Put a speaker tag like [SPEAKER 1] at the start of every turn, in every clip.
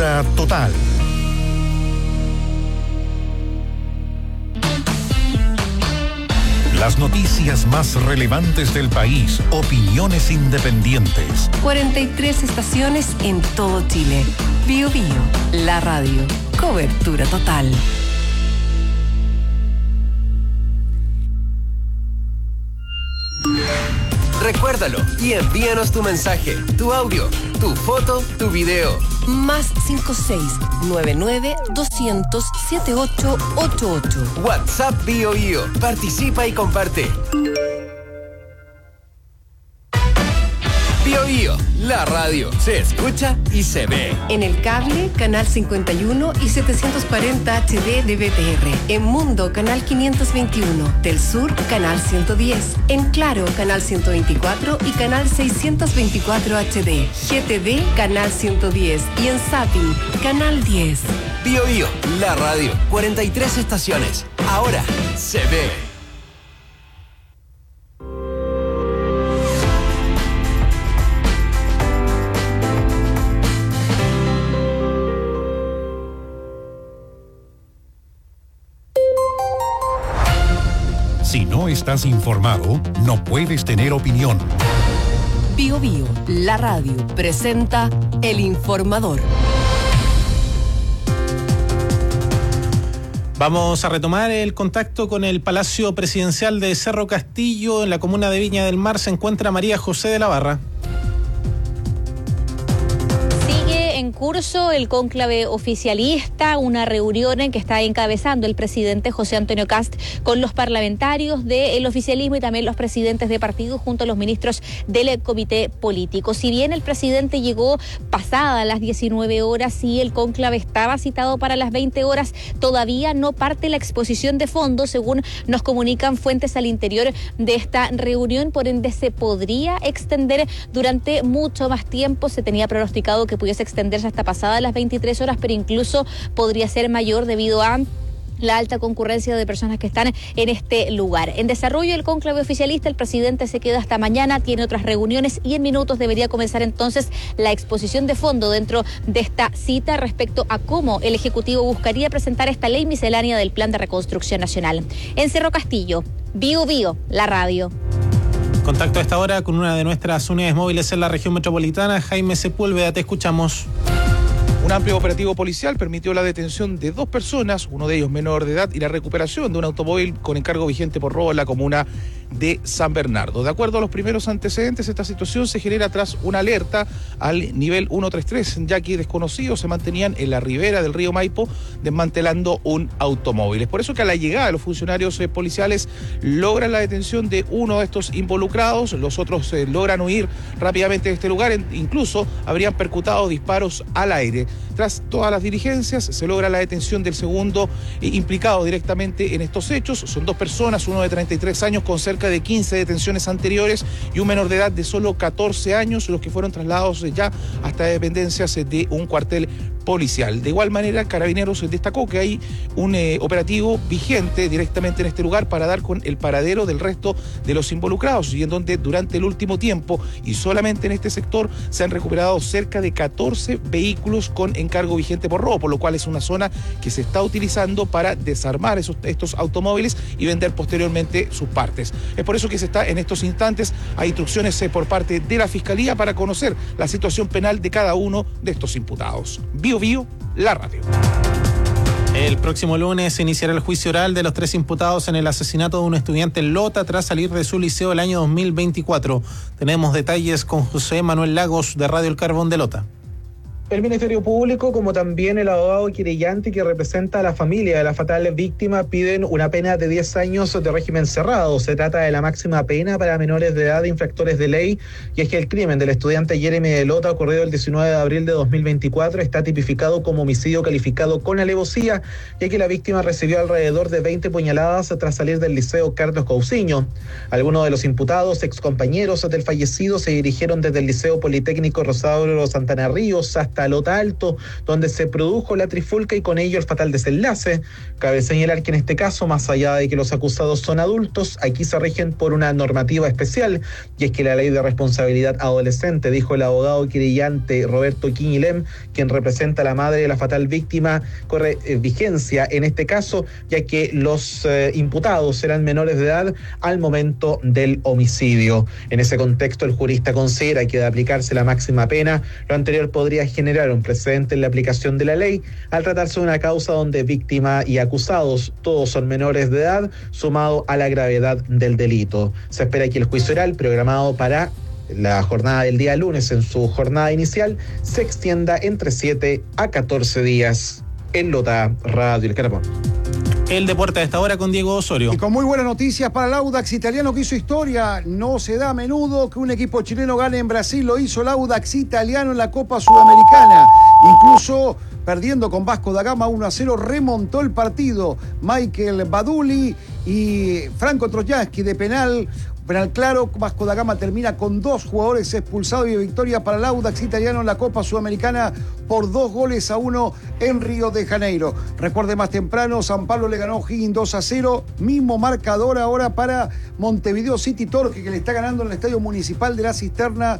[SPEAKER 1] Cobertura total. Las noticias más relevantes del país, opiniones independientes.
[SPEAKER 2] 43 estaciones en todo Chile. Bío Bío, la radio. Cobertura total.
[SPEAKER 3] Recuérdalo y envíanos tu mensaje, tu audio, tu foto, tu video.
[SPEAKER 2] Más 56-99-200-7888.
[SPEAKER 3] WhatsApp Bío Bío. Participa y comparte. Bío Bío, la radio. Se escucha y se ve.
[SPEAKER 2] En el cable, canal 51 y 740 HD de BTR. En Mundo, canal 521. Del Sur, canal 110. En Claro, canal 124 y canal 624 HD. GTD, canal 110. Y en Zapping, canal 10.
[SPEAKER 3] Bío Bío, la radio. 43 estaciones. Ahora se ve.
[SPEAKER 1] Si no estás informado, no puedes tener opinión.
[SPEAKER 2] Bío Bío, la radio, presenta El Informador.
[SPEAKER 4] Vamos a retomar el contacto con el Palacio Presidencial de Cerro Castillo, en la comuna de Viña del Mar. Se encuentra María José de la Barra.
[SPEAKER 5] En curso el cónclave oficialista, una reunión en que está encabezando el presidente José Antonio Kast con los parlamentarios del oficialismo y también los presidentes de partidos junto a los ministros del comité político. Si bien el presidente llegó pasada las 19 horas y el cónclave estaba citado para las 20 horas, todavía no parte la exposición de fondo, según nos comunican fuentes al interior de esta reunión, por ende se podría extender durante mucho más tiempo. Se tenía pronosticado que pudiese extenderse hasta pasadas las 23 horas, pero incluso podría ser mayor debido a la alta concurrencia de personas que están en este lugar. En desarrollo el cónclave oficialista, el presidente se queda hasta mañana, tiene otras reuniones y en minutos debería comenzar entonces la exposición de fondo dentro de esta cita respecto a cómo el Ejecutivo buscaría presentar esta ley miscelánea del Plan de Reconstrucción Nacional. En Cerro Castillo, Bío Bío, la radio.
[SPEAKER 4] Contacto a esta hora con una de nuestras unidades móviles en la región metropolitana. Jaime Sepúlveda, te escuchamos.
[SPEAKER 6] Un amplio operativo policial permitió la detención de 2 personas, uno de ellos menor de edad, y la recuperación de un automóvil con encargo vigente por robo en la comuna de San Bernardo. De acuerdo a los primeros antecedentes, esta situación se genera tras una alerta al nivel 133, ya que desconocidos se mantenían en la ribera del río Maipo desmantelando un automóvil. Es por eso que a la llegada de los funcionarios policiales logran la detención de uno de estos involucrados, los otros logran huir rápidamente de este lugar, incluso habrían percutado disparos al aire. Tras todas las diligencias se logra la detención del segundo implicado directamente en estos hechos. Son 2 personas, uno de 33 años con cerca de 15 detenciones anteriores y un menor de edad de solo 14 años, los que fueron trasladados ya hasta dependencias de un cuartel policial. De igual manera, Carabineros destacó que hay un operativo vigente directamente en este lugar para dar con el paradero del resto de los involucrados, y en donde durante el último tiempo y solamente en este sector se han recuperado cerca de 14 vehículos con encargo vigente por robo, por lo cual es una zona que se está utilizando para desarmar estos automóviles y vender posteriormente sus partes. Es por eso que se está en estos instantes a instrucciones por parte de la Fiscalía para conocer la situación penal de cada uno de estos imputados. Bío Bío, la radio.
[SPEAKER 4] El próximo lunes se iniciará el juicio oral de los 3 imputados en el asesinato de un estudiante en Lota tras salir de su liceo el año 2024. Tenemos detalles con José Manuel Lagos de Radio El Carbón de Lota.
[SPEAKER 7] El Ministerio Público, como también el abogado querellante que representa a la familia de la fatal víctima, piden una pena de 10 años de régimen cerrado. Se trata de la máxima pena para menores de edad de infractores de ley, y es que el crimen del estudiante Jeremy de Lota, ocurrido el 19 de abril de 2024, está tipificado como homicidio calificado con alevosía, ya que la víctima recibió alrededor de 20 puñaladas tras salir del liceo Carlos Cousiño. Algunos de los imputados, excompañeros del fallecido, se dirigieron desde el Liceo Politécnico Rosauro Santana Ríos hasta hasta Lota Alto, donde se produjo la trifulca y con ello el fatal desenlace. Cabe señalar que en este caso, más allá de que los acusados son adultos, aquí se rigen por una normativa especial, y es que la ley de responsabilidad adolescente, dijo el abogado querellante Roberto Quiñilem, quien representa a la madre de la fatal víctima, corre vigencia en este caso, ya que los imputados eran menores de edad al momento del homicidio. En ese contexto, el jurista considera que de aplicarse la máxima pena, lo anterior podría generar un precedente en la aplicación de la ley, al tratarse de una causa donde víctima y acusados todos son menores de edad, sumado a la gravedad del delito. Se espera que el juicio oral, programado para la jornada del día lunes en su jornada inicial, se extienda entre 7 a 14 días. En Lota, Radio El Carapón.
[SPEAKER 4] El deporte a esta hora con Diego Osorio.
[SPEAKER 8] Y con muy buenas noticias para el Audax italiano que hizo historia. No se da a menudo que un equipo chileno gane en Brasil. Lo hizo el Audax italiano en la Copa Sudamericana. Incluso perdiendo con Vasco da Gama 1-0, remontó el partido. Michael Baduli y Franco Trojansky de penal claro. Vasco da Gama termina con 2 jugadores expulsados y victoria para el Audax italiano en la Copa Sudamericana por 2-1 en Río de Janeiro. Recuerde, más temprano San Pablo le ganó a O'Higgins 2-0, mismo marcador ahora para Montevideo City Torque, que le está ganando en el Estadio Municipal de la Cisterna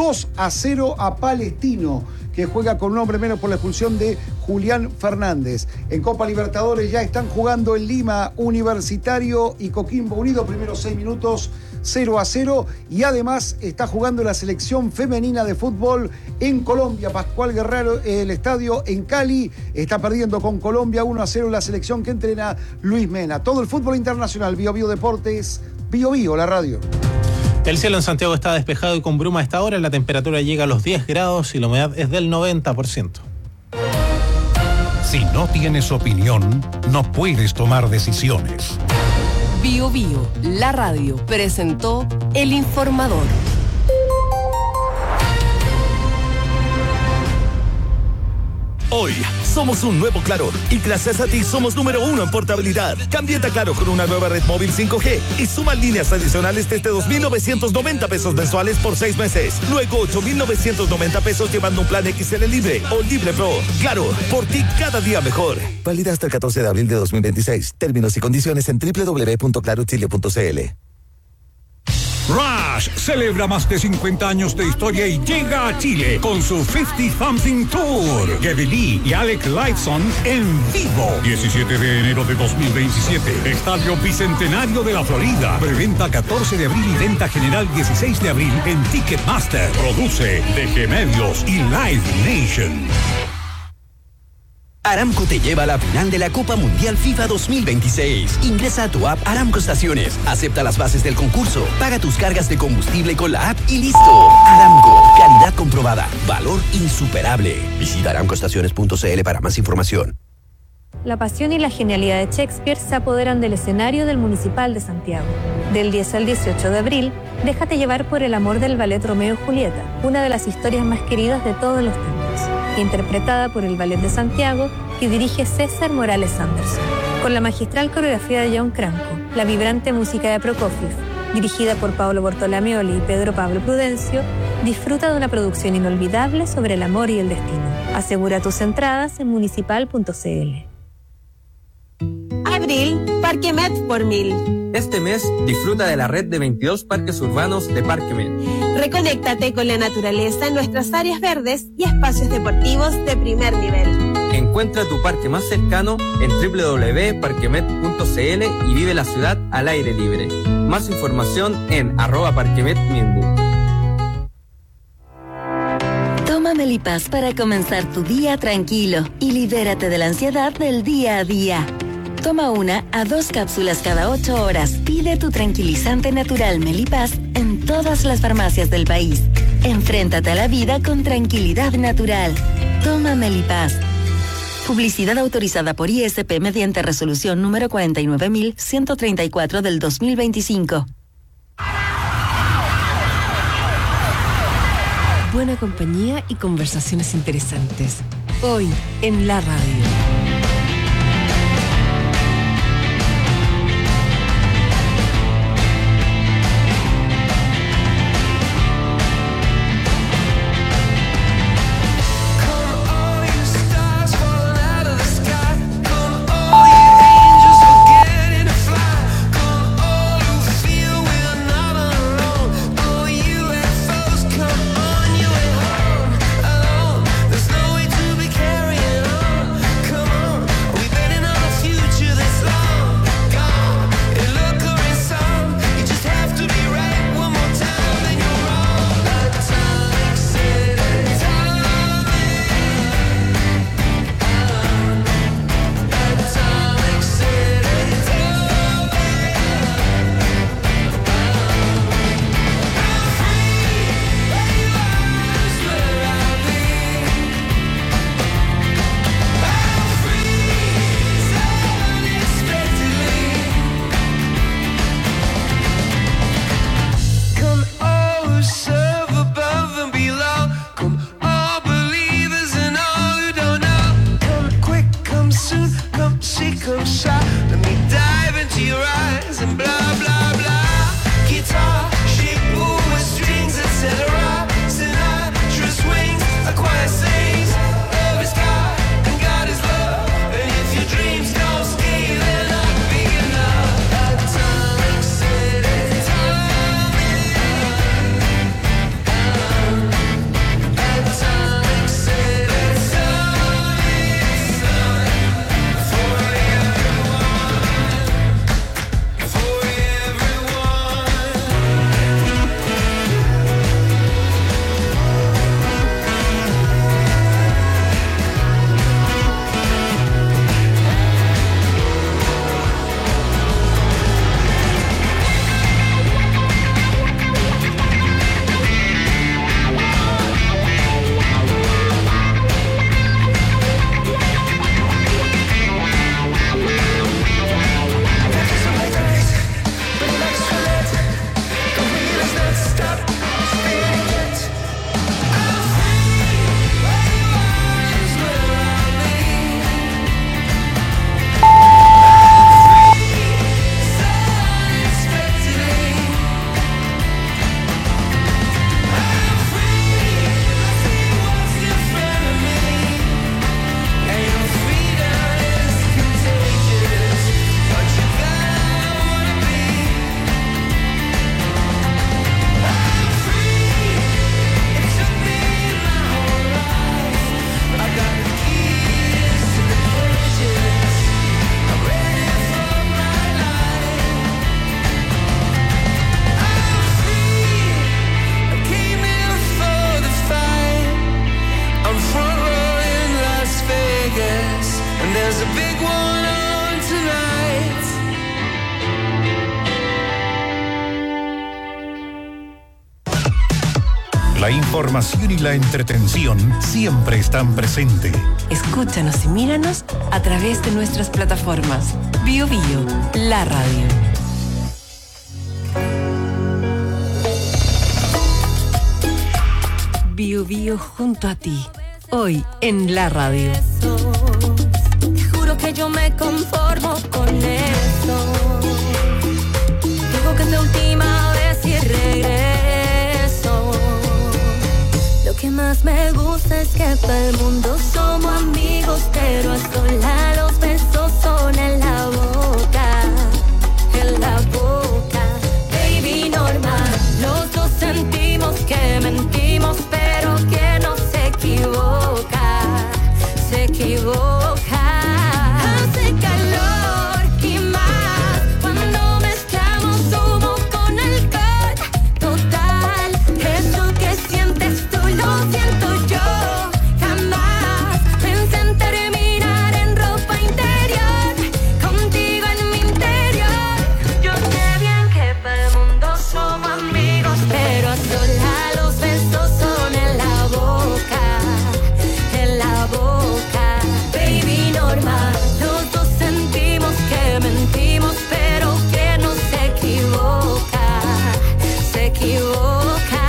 [SPEAKER 8] 2-0 a Palestino, que juega con un hombre menos por la expulsión de Julián Fernández. En Copa Libertadores ya están jugando en Lima Universitario y Coquimbo Unido, primeros 6 minutos 0-0, y además está jugando la selección femenina de fútbol en Colombia. Pascual Guerrero, el estadio en Cali, está perdiendo con Colombia 1-0 la selección que entrena Luis Mena. Todo el fútbol internacional, Bio Bio Deportes, Bio Bio, la radio.
[SPEAKER 4] El cielo en Santiago está despejado y con bruma a esta hora. La temperatura llega a los 10 grados y la humedad es del 90%.
[SPEAKER 1] Si no tienes opinión, no puedes tomar decisiones.
[SPEAKER 2] Bio Bio, la radio, presentó El Informador.
[SPEAKER 9] Hoy somos un nuevo Claro y gracias a ti somos número 1 en portabilidad. Cámbiate a Claro con una nueva red móvil 5G y suma líneas adicionales desde 2,990 pesos mensuales por 6 meses. Luego 8,990 pesos llevando un plan XL Libre o Libre Pro. Claro, por ti cada día mejor. Válida hasta el 14 de abril de 2026. Términos y condiciones en www.clarochile.cl.
[SPEAKER 10] Rush celebra más de 50 años de historia y llega a Chile con su 50 Something Tour. Geddy Lee y Alec Lifeson en vivo. 17 de enero de 2027. Estadio Bicentenario de la Florida. Preventa 14 de abril y venta general 16 de abril en Ticketmaster. Produce DG Medios y Live Nation.
[SPEAKER 11] Aramco te lleva a la final de la Copa Mundial FIFA 2026. Ingresa a tu app Aramco Estaciones, acepta las bases del concurso, paga tus cargas de combustible con la app y listo. Aramco, calidad comprobada, valor insuperable. Visita aramcoestaciones.cl para más información.
[SPEAKER 12] La pasión y la genialidad de Shakespeare se apoderan del escenario del Municipal de Santiago. Del 10 al 18 de abril, déjate llevar por el amor del ballet Romeo y Julieta, una de las historias más queridas de todos los tiempos. Interpretada por el Ballet de Santiago, que dirige César Morales Anderson. Con la magistral coreografía de John Cranco, la vibrante música de Prokofiev, dirigida por Paolo Bortolamioli y Pedro Pablo Prudencio, disfruta de una producción inolvidable sobre el amor y el destino. Asegura tus entradas en municipal.cl.
[SPEAKER 13] Abril, Parque Met por 1000.
[SPEAKER 14] Este mes, disfruta de la red de 22 parques urbanos de Parque Met.
[SPEAKER 13] Reconéctate con la naturaleza en nuestras áreas verdes y espacios deportivos de primer nivel.
[SPEAKER 14] Encuentra tu parque más cercano en www.parquemet.cl y vive la ciudad al aire libre. Más información en @parquemetminbu.
[SPEAKER 15] Toma Melipaz para comenzar tu día tranquilo y libérate de la ansiedad del día a día. Toma 1 a 2 cápsulas cada 8 horas. Pide tu tranquilizante natural Melipaz en todas las farmacias del país. Enfréntate a la vida con tranquilidad natural. Toma Melipaz. Publicidad autorizada por ISP mediante resolución número 49.134 del 2025.
[SPEAKER 2] Buena compañía y conversaciones interesantes. Hoy en la radio.
[SPEAKER 16] Come There's a big one on tonight.
[SPEAKER 1] La información y la entretención siempre están presentes.
[SPEAKER 2] Escúchanos y míranos a través de nuestras plataformas. Bio Bio, la radio. Bio Bio junto a ti. Hoy en la radio.
[SPEAKER 17] Te juro que yo me conformo con eso. Digo que es la última vez y regreso. Lo que más me gusta es que para el mundo somos amigos, pero a solas los besos son en la boca, en la boca. Baby, normal, los dos sentimos que mentimos, pero que no se equivoca, se equivoca. Hace calor y más cuando mezclamos humo con alcohol. Total, eso que sientes tú lo siento yo. Jamás pensé en terminar en ropa interior, contigo en mi interior. Yo sé bien que para el mundo somos amigos, pero a solas los besos son en la boca, en la boca. Baby, normal, los dos sentimos que mentimos, pero que no se equivoca, se equivoca.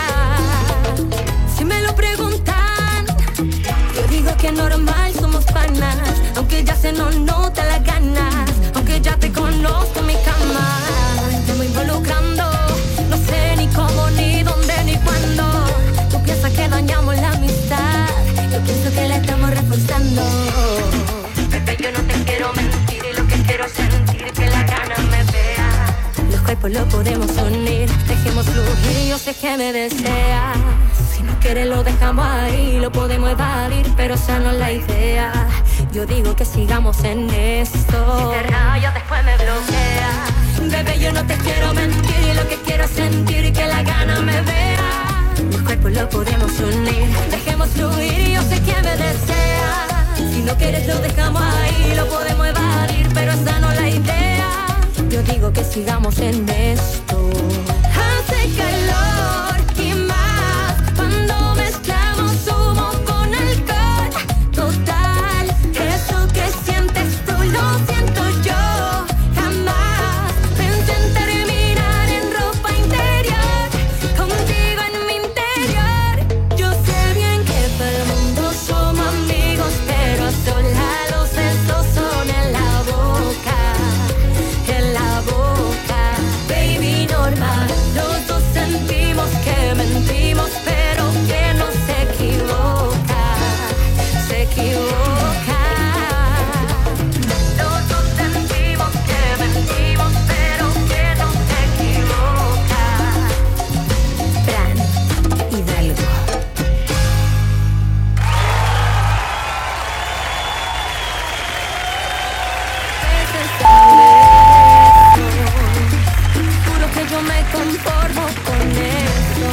[SPEAKER 17] Si me lo preguntan, yo digo que normal, somos panas, aunque ya se nos nota las ganas, aunque ya te conozco en mi cama. Te voy involucrando, no sé ni cómo, ni dónde, ni cuándo. Tú piensas que dañamos la amistad, yo pienso que la estamos reforzando. Bebé, yo no te quiero mentir, y lo que quiero es sentir que la gana me vea. Los cuerpos los podemos unir, dejemos fluir, yo sé que me deseas. Si no quieres lo dejamos ahí, lo podemos evadir, pero esa no es la idea. Yo digo que sigamos en esto. Si te rayas después me bloquea. Bebé, yo no te quiero mentir, y lo que quiero es sentir que la gana me vea. Los cuerpos los podemos unir, dejemos fluir, yo sé que me deseas. Si no quieres lo dejamos ahí, lo podemos evadir, pero esa no es la idea. Yo digo que sigamos en esto. Hace calor y más cuando mezclamos humo con alcohol. Total, eso que sientes tú lo siento yo. Jamás pensé en terminar en ropa interior, contigo en mi interior. Yo sé bien que para el mundo somos amigos, pero a solas los besos son en la boca, en la boca. Baby, normal, los dos sentimos que mentimos, pero que no se equivoca, se equivoca. Los dos sentimos que mentimos, pero que no se equivoca. Fran Hidalgo. Juro que yo me conformo con eso.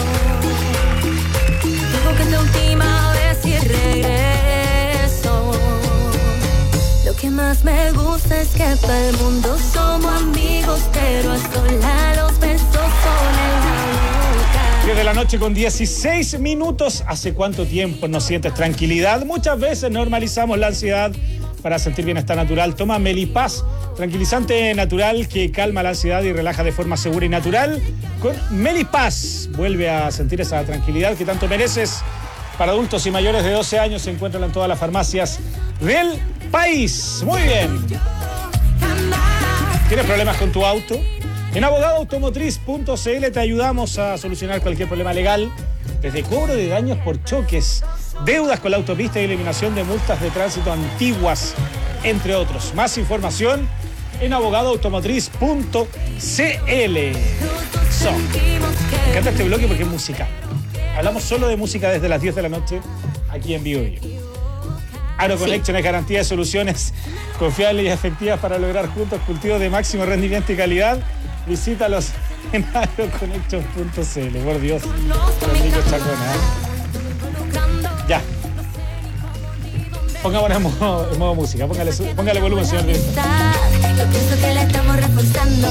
[SPEAKER 17] Digo que es la última vez y regreso. Lo que más me gusta es que para el mundo somos amigos, pero a solas los besos son en la boca.
[SPEAKER 18] 10 de la noche con 16 minutos. ¿Hace cuánto tiempo no sientes tranquilidad? Muchas veces normalizamos la ansiedad para sentir bienestar natural. Toma Melipaz, tranquilizante natural que calma la ansiedad y relaja de forma segura y natural. Con Melipaz vuelve a sentir esa tranquilidad que tanto mereces. Para adultos y mayores de 12 años se encuentran en todas las farmacias del país. Muy bien. ¿Tienes problemas con tu auto? En abogadoautomotriz.cl te ayudamos a solucionar cualquier problema legal, desde cobro de daños por choques, deudas con la autopista y eliminación de multas de tránsito antiguas, entre otros. Más información en abogadoautomotriz.cl. Me encanta este bloque porque es música. Hablamos solo de música desde las 10 de la noche aquí en Bio Bio. AgroConnection es garantía de soluciones confiables y efectivas para lograr juntos cultivos de máximo rendimiento y calidad. Visítalos en agroconnection.cl. Por Dios, Nico Chacona. Ya. Pongámonos en modo música. Póngale volumen, señor director.
[SPEAKER 17] Yo pienso que la estamos reforzando.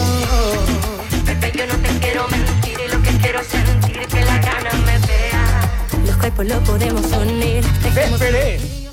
[SPEAKER 17] Bebé, yo no te quiero mentir y lo que quiero sentir que la gana me vea. Los cuerpos los podemos unir.
[SPEAKER 18] Desperé.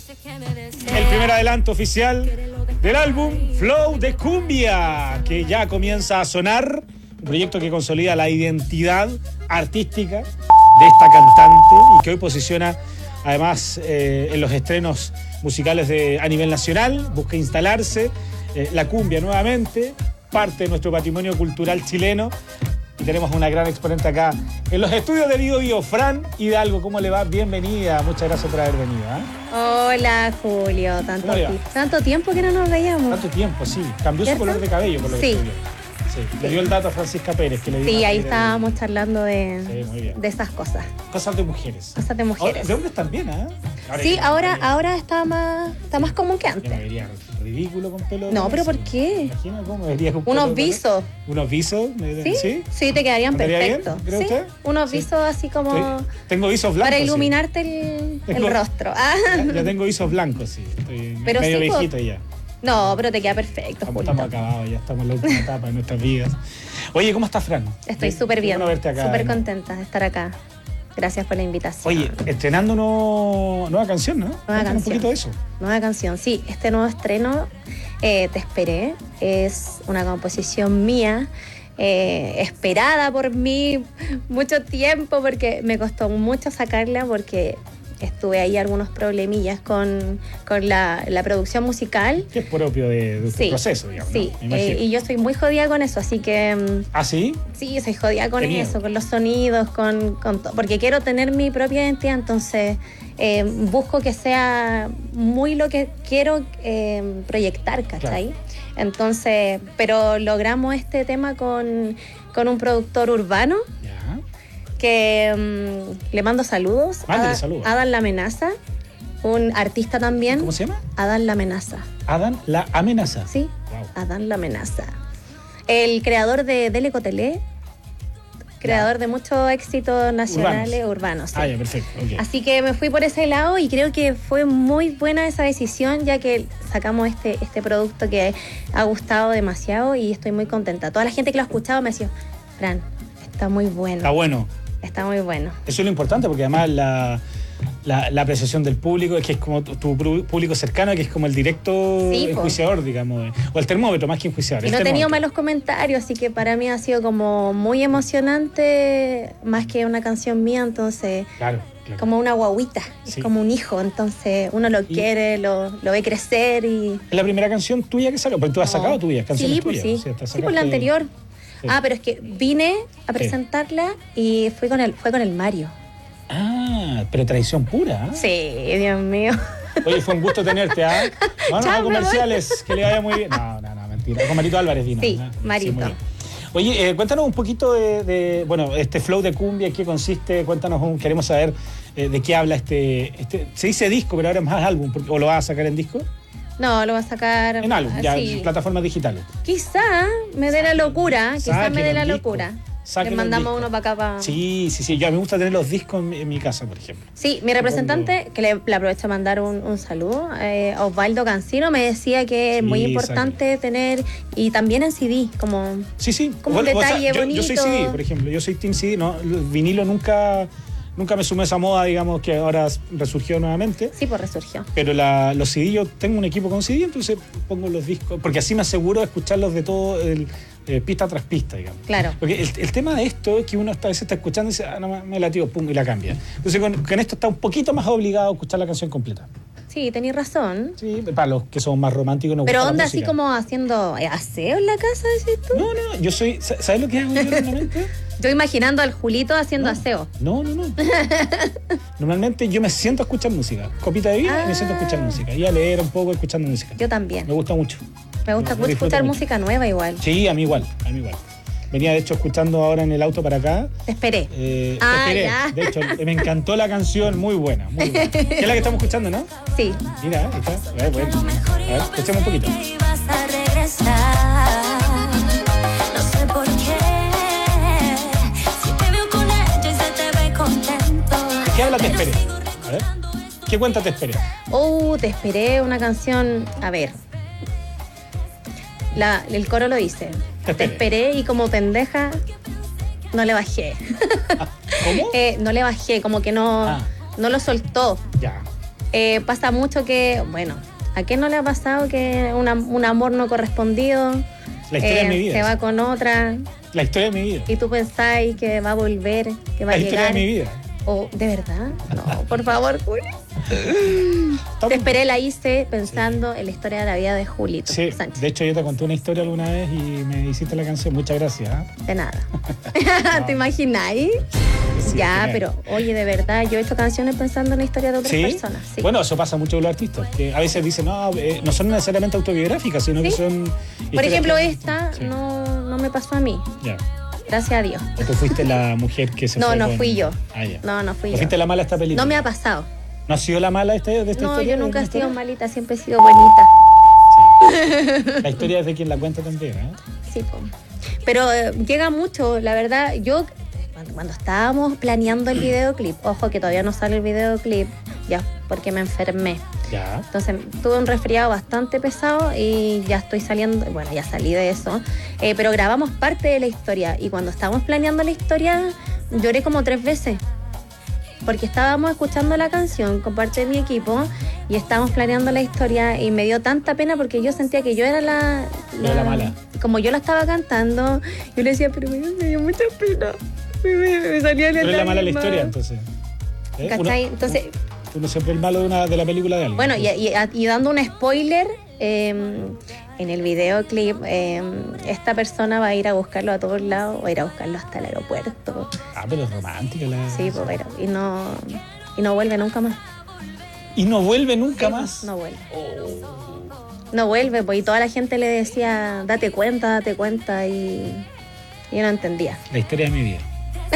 [SPEAKER 18] El primer adelanto oficial del álbum Flow de Cumbia, que ya comienza a sonar. Un proyecto que consolida la identidad artística de esta cantante y que hoy posiciona además en los estrenos musicales a nivel nacional. Busca instalarse la cumbia nuevamente, parte de nuestro patrimonio cultural chileno. Y tenemos una gran exponente acá en los estudios de Bio Bio, Fran Hidalgo. ¿Cómo le va? Bienvenida. Muchas gracias por haber venido.
[SPEAKER 19] Hola, Julio. Tanto tiempo que no nos veíamos.
[SPEAKER 18] Tanto tiempo, sí. Cambió su color de cabello, por lo que estoy viendo. Sí. Le dio el dato a Francisca Pérez. Que le dio
[SPEAKER 19] ahí estábamos charlando de esas cosas.
[SPEAKER 18] Cosas de mujeres.
[SPEAKER 19] Cosas de mujeres.
[SPEAKER 18] De hombres también, ¿eh?
[SPEAKER 19] Sí, ahora está más común que antes.
[SPEAKER 18] Yo me vería ridículo con pelo.
[SPEAKER 19] No, pero ¿por qué?
[SPEAKER 18] Imagina cómo me vería con pelo.
[SPEAKER 19] Unos visos.
[SPEAKER 18] ¿Unos visos?
[SPEAKER 19] ¿Sí? Sí, te quedarían perfectos.
[SPEAKER 18] ¿Cree usted?
[SPEAKER 19] Unos visos así como...
[SPEAKER 18] Tengo visos blancos.
[SPEAKER 19] Para iluminarte el rostro.
[SPEAKER 18] Ya tengo visos blancos, sí. Estoy
[SPEAKER 19] pero
[SPEAKER 18] medio
[SPEAKER 19] sí,
[SPEAKER 18] viejito ya.
[SPEAKER 19] No, pero te queda perfecto, Julio.
[SPEAKER 18] Estamos acabados, ya estamos en la última etapa de nuestras vidas. Oye, ¿cómo estás, Fran?
[SPEAKER 19] Estoy súper bien.
[SPEAKER 18] Bueno verte acá.
[SPEAKER 19] Súper contenta de estar acá. Gracias por la invitación.
[SPEAKER 18] Oye, estrenando nueva canción, ¿no?
[SPEAKER 19] Nueva canción.
[SPEAKER 18] Un poquito de eso.
[SPEAKER 19] Nueva canción, sí. Este nuevo estreno, Te Esperé, es una composición mía, esperada por mí mucho tiempo, porque me costó mucho sacarla, porque estuve ahí algunos problemillas con la producción musical.
[SPEAKER 18] Que es propio de tu proceso, digamos.
[SPEAKER 19] Sí, ¿no? Y yo soy muy jodida con eso, así que...
[SPEAKER 18] ¿Ah, sí?
[SPEAKER 19] Sí, soy jodida con eso, con los sonidos, con todo, porque quiero tener mi propia identidad, entonces busco que sea muy lo que quiero proyectar, ¿cachai? Claro. Entonces, pero logramos este tema con un productor urbano, que le mando saludos.
[SPEAKER 18] Saludos.
[SPEAKER 19] Adán La Amenaza, un artista también.
[SPEAKER 18] ¿Cómo se llama?
[SPEAKER 19] Adán La Amenaza.
[SPEAKER 18] Adán La Amenaza.
[SPEAKER 19] Sí, wow. Adán La Amenaza. El creador de Dele Cotelé, creador de muchos éxitos nacionales urbanos. Sí.
[SPEAKER 18] Ya, perfecto. Okay.
[SPEAKER 19] Así que me fui por ese lado y creo que fue muy buena esa decisión, ya que sacamos este producto que ha gustado demasiado y estoy muy contenta. Toda la gente que lo ha escuchado me decía, Fran, está muy bueno.
[SPEAKER 18] Está bueno.
[SPEAKER 19] Está muy bueno.
[SPEAKER 18] Eso es lo importante, porque además la apreciación del público, es que es como tu público cercano, que es como el directo enjuiciador, digamos, o el termómetro más que enjuiciador.
[SPEAKER 19] Y no he tenido malos comentarios, así que para mí ha sido como muy emocionante, más que una canción mía, entonces...
[SPEAKER 18] Claro.
[SPEAKER 19] Como una guaguita, es como un hijo, entonces uno lo quiere, lo ve crecer y...
[SPEAKER 18] ¿Es la primera canción tuya que sacó? Porque tú has sacado tuyas, canciones tuyas.
[SPEAKER 19] Sí, por la anterior. Sí. Pero es que vine a presentarla y fue con el Mario.
[SPEAKER 18] Pero tradición pura.
[SPEAKER 19] Sí, Dios mío.
[SPEAKER 18] Oye, fue un gusto tenerte, Vamos a comerciales, que le vaya muy bien. No, mentira. Con Marito Álvarez vino.
[SPEAKER 19] Sí, Marito.
[SPEAKER 18] Sí, oye, cuéntanos un poquito de este flow de cumbia, ¿en qué consiste? Cuéntanos, queremos saber de qué habla este. Se dice disco, pero ahora es más álbum, ¿o lo vas a sacar en disco?
[SPEAKER 19] No, lo va a sacar
[SPEAKER 18] en álbum, ya en plataformas digitales.
[SPEAKER 19] Quizá me dé la locura, Le mandamos uno para acá.
[SPEAKER 18] Sí. Yo a mí me gusta tener los discos en mi casa, por ejemplo.
[SPEAKER 19] Sí, mi representante, que le aprovecho a mandar un saludo, Osvaldo Cancino, me decía que es muy importante tener, y también en CD, como, como un detalle bonito.
[SPEAKER 18] Yo soy CD, por ejemplo, yo soy Team CD, ¿no? El vinilo nunca me sumé a esa moda, digamos, que ahora resurgió nuevamente.
[SPEAKER 19] Sí, pues resurgió.
[SPEAKER 18] Pero los CD, yo tengo un equipo con CD, entonces pongo los discos, porque así me aseguro de escucharlos de todo, pista tras pista, digamos.
[SPEAKER 19] Claro.
[SPEAKER 18] Porque el tema de esto es que uno a veces está escuchando y dice, no me latió, pum, y la cambia. Entonces con esto está un poquito más obligado a escuchar la canción completa.
[SPEAKER 19] Sí, tenés razón.
[SPEAKER 18] Sí, para los que son más románticos nos
[SPEAKER 19] pero
[SPEAKER 18] gusta
[SPEAKER 19] onda
[SPEAKER 18] la música.
[SPEAKER 19] Así como haciendo aseo en la casa, ¿decís tú?
[SPEAKER 18] No, yo soy... ¿Sabes lo que hago yo normalmente?
[SPEAKER 19] Yo imaginando al Julito haciendo aseo.
[SPEAKER 18] No. Normalmente yo me siento a escuchar música. Copita de vino y me siento a escuchar música. Y a leer un poco escuchando música.
[SPEAKER 19] Yo también.
[SPEAKER 18] Me gusta mucho.
[SPEAKER 19] Me gusta mucho escuchar música nueva igual.
[SPEAKER 18] Sí, a mí igual. Venía de hecho escuchando ahora en el auto para acá.
[SPEAKER 19] Te esperé.
[SPEAKER 18] Ya. De hecho, me encantó la canción, muy buena. Que es la que estamos escuchando, ¿no?
[SPEAKER 19] Sí.
[SPEAKER 18] Mira, ahí está. Bueno. A ver, escuchemos un poquito.
[SPEAKER 17] No sé por qué. Si te veo con ella y se te ve contento.
[SPEAKER 18] ¿Qué habla Te Esperé? A ver. ¿Qué cuenta Te Esperé?
[SPEAKER 19] Te esperé una canción, a ver. El coro lo dice. Te esperé y como pendeja no le bajé.
[SPEAKER 18] ¿Cómo?
[SPEAKER 19] No le bajé, como que no lo soltó.
[SPEAKER 18] Ya.
[SPEAKER 19] Pasa mucho que, bueno, ¿a qué no le ha pasado que un amor no correspondido?
[SPEAKER 18] La historia de mi vida.
[SPEAKER 19] Se va con otra.
[SPEAKER 18] La historia de mi vida.
[SPEAKER 19] Y tú pensáis que va a volver, que va a llegar.
[SPEAKER 18] La historia de mi vida.
[SPEAKER 19] ¿De verdad? No, por favor, Juli. Te esperé, la hice pensando en la historia de la vida de Julito Sánchez.
[SPEAKER 18] De hecho yo te conté una historia alguna vez y me hiciste la canción. Muchas gracias.
[SPEAKER 19] De nada. ¿Te imagináis? Sí, ya, pero oye, de verdad, yo he hecho canciones pensando en la historia de otras personas. Sí.
[SPEAKER 18] Bueno, eso pasa mucho con los artistas, que a veces dicen, no son necesariamente autobiográficas, sino que son...
[SPEAKER 19] Por ejemplo, esta no me pasó a mí.
[SPEAKER 18] Ya.
[SPEAKER 19] Gracias a Dios.
[SPEAKER 18] ¿O tú fuiste la mujer que se fue
[SPEAKER 19] No
[SPEAKER 18] con...
[SPEAKER 19] fui yo.
[SPEAKER 18] Ya.
[SPEAKER 19] No fui yo.
[SPEAKER 18] ¿Fuiste la mala de esta película?
[SPEAKER 19] No me ha pasado.
[SPEAKER 18] ¿No ha sido la mala de esta historia?
[SPEAKER 19] No, yo nunca he sido malita, siempre he sido bonita.
[SPEAKER 18] Sí. La historia es de quien la cuenta también, ¿eh?
[SPEAKER 19] Sí, pero llega mucho, la verdad. Yo, cuando estábamos planeando el videoclip, ojo que todavía no sale el videoclip, ya, porque me enfermé.
[SPEAKER 18] Ya.
[SPEAKER 19] Entonces tuve un resfriado bastante pesado y ya estoy saliendo, bueno, ya salí de eso, pero grabamos parte de la historia y cuando estábamos planeando la historia lloré como 3 veces. Porque estábamos escuchando la canción con parte de mi equipo y estábamos planeando la historia y me dio tanta pena porque yo sentía que yo era la
[SPEAKER 18] mala.
[SPEAKER 19] Como yo la estaba cantando, yo le decía, pero me dio mucha pena. Me salía la
[SPEAKER 18] Pero es la mala la historia, entonces.
[SPEAKER 19] ¿Cachai? Entonces...
[SPEAKER 18] Uno siempre el malo de la película de alguien.
[SPEAKER 19] Bueno, y dando un spoiler, en el videoclip, esta persona va a ir a buscarlo a todos lados, va a ir a buscarlo hasta el aeropuerto.
[SPEAKER 18] Pero es romántica la...
[SPEAKER 19] Sí, pues, y no vuelve nunca más.
[SPEAKER 18] ¿Y no vuelve nunca más?
[SPEAKER 19] No vuelve. No vuelve, pues, y toda la gente le decía, date cuenta, y yo no entendía.
[SPEAKER 18] La historia de mi vida.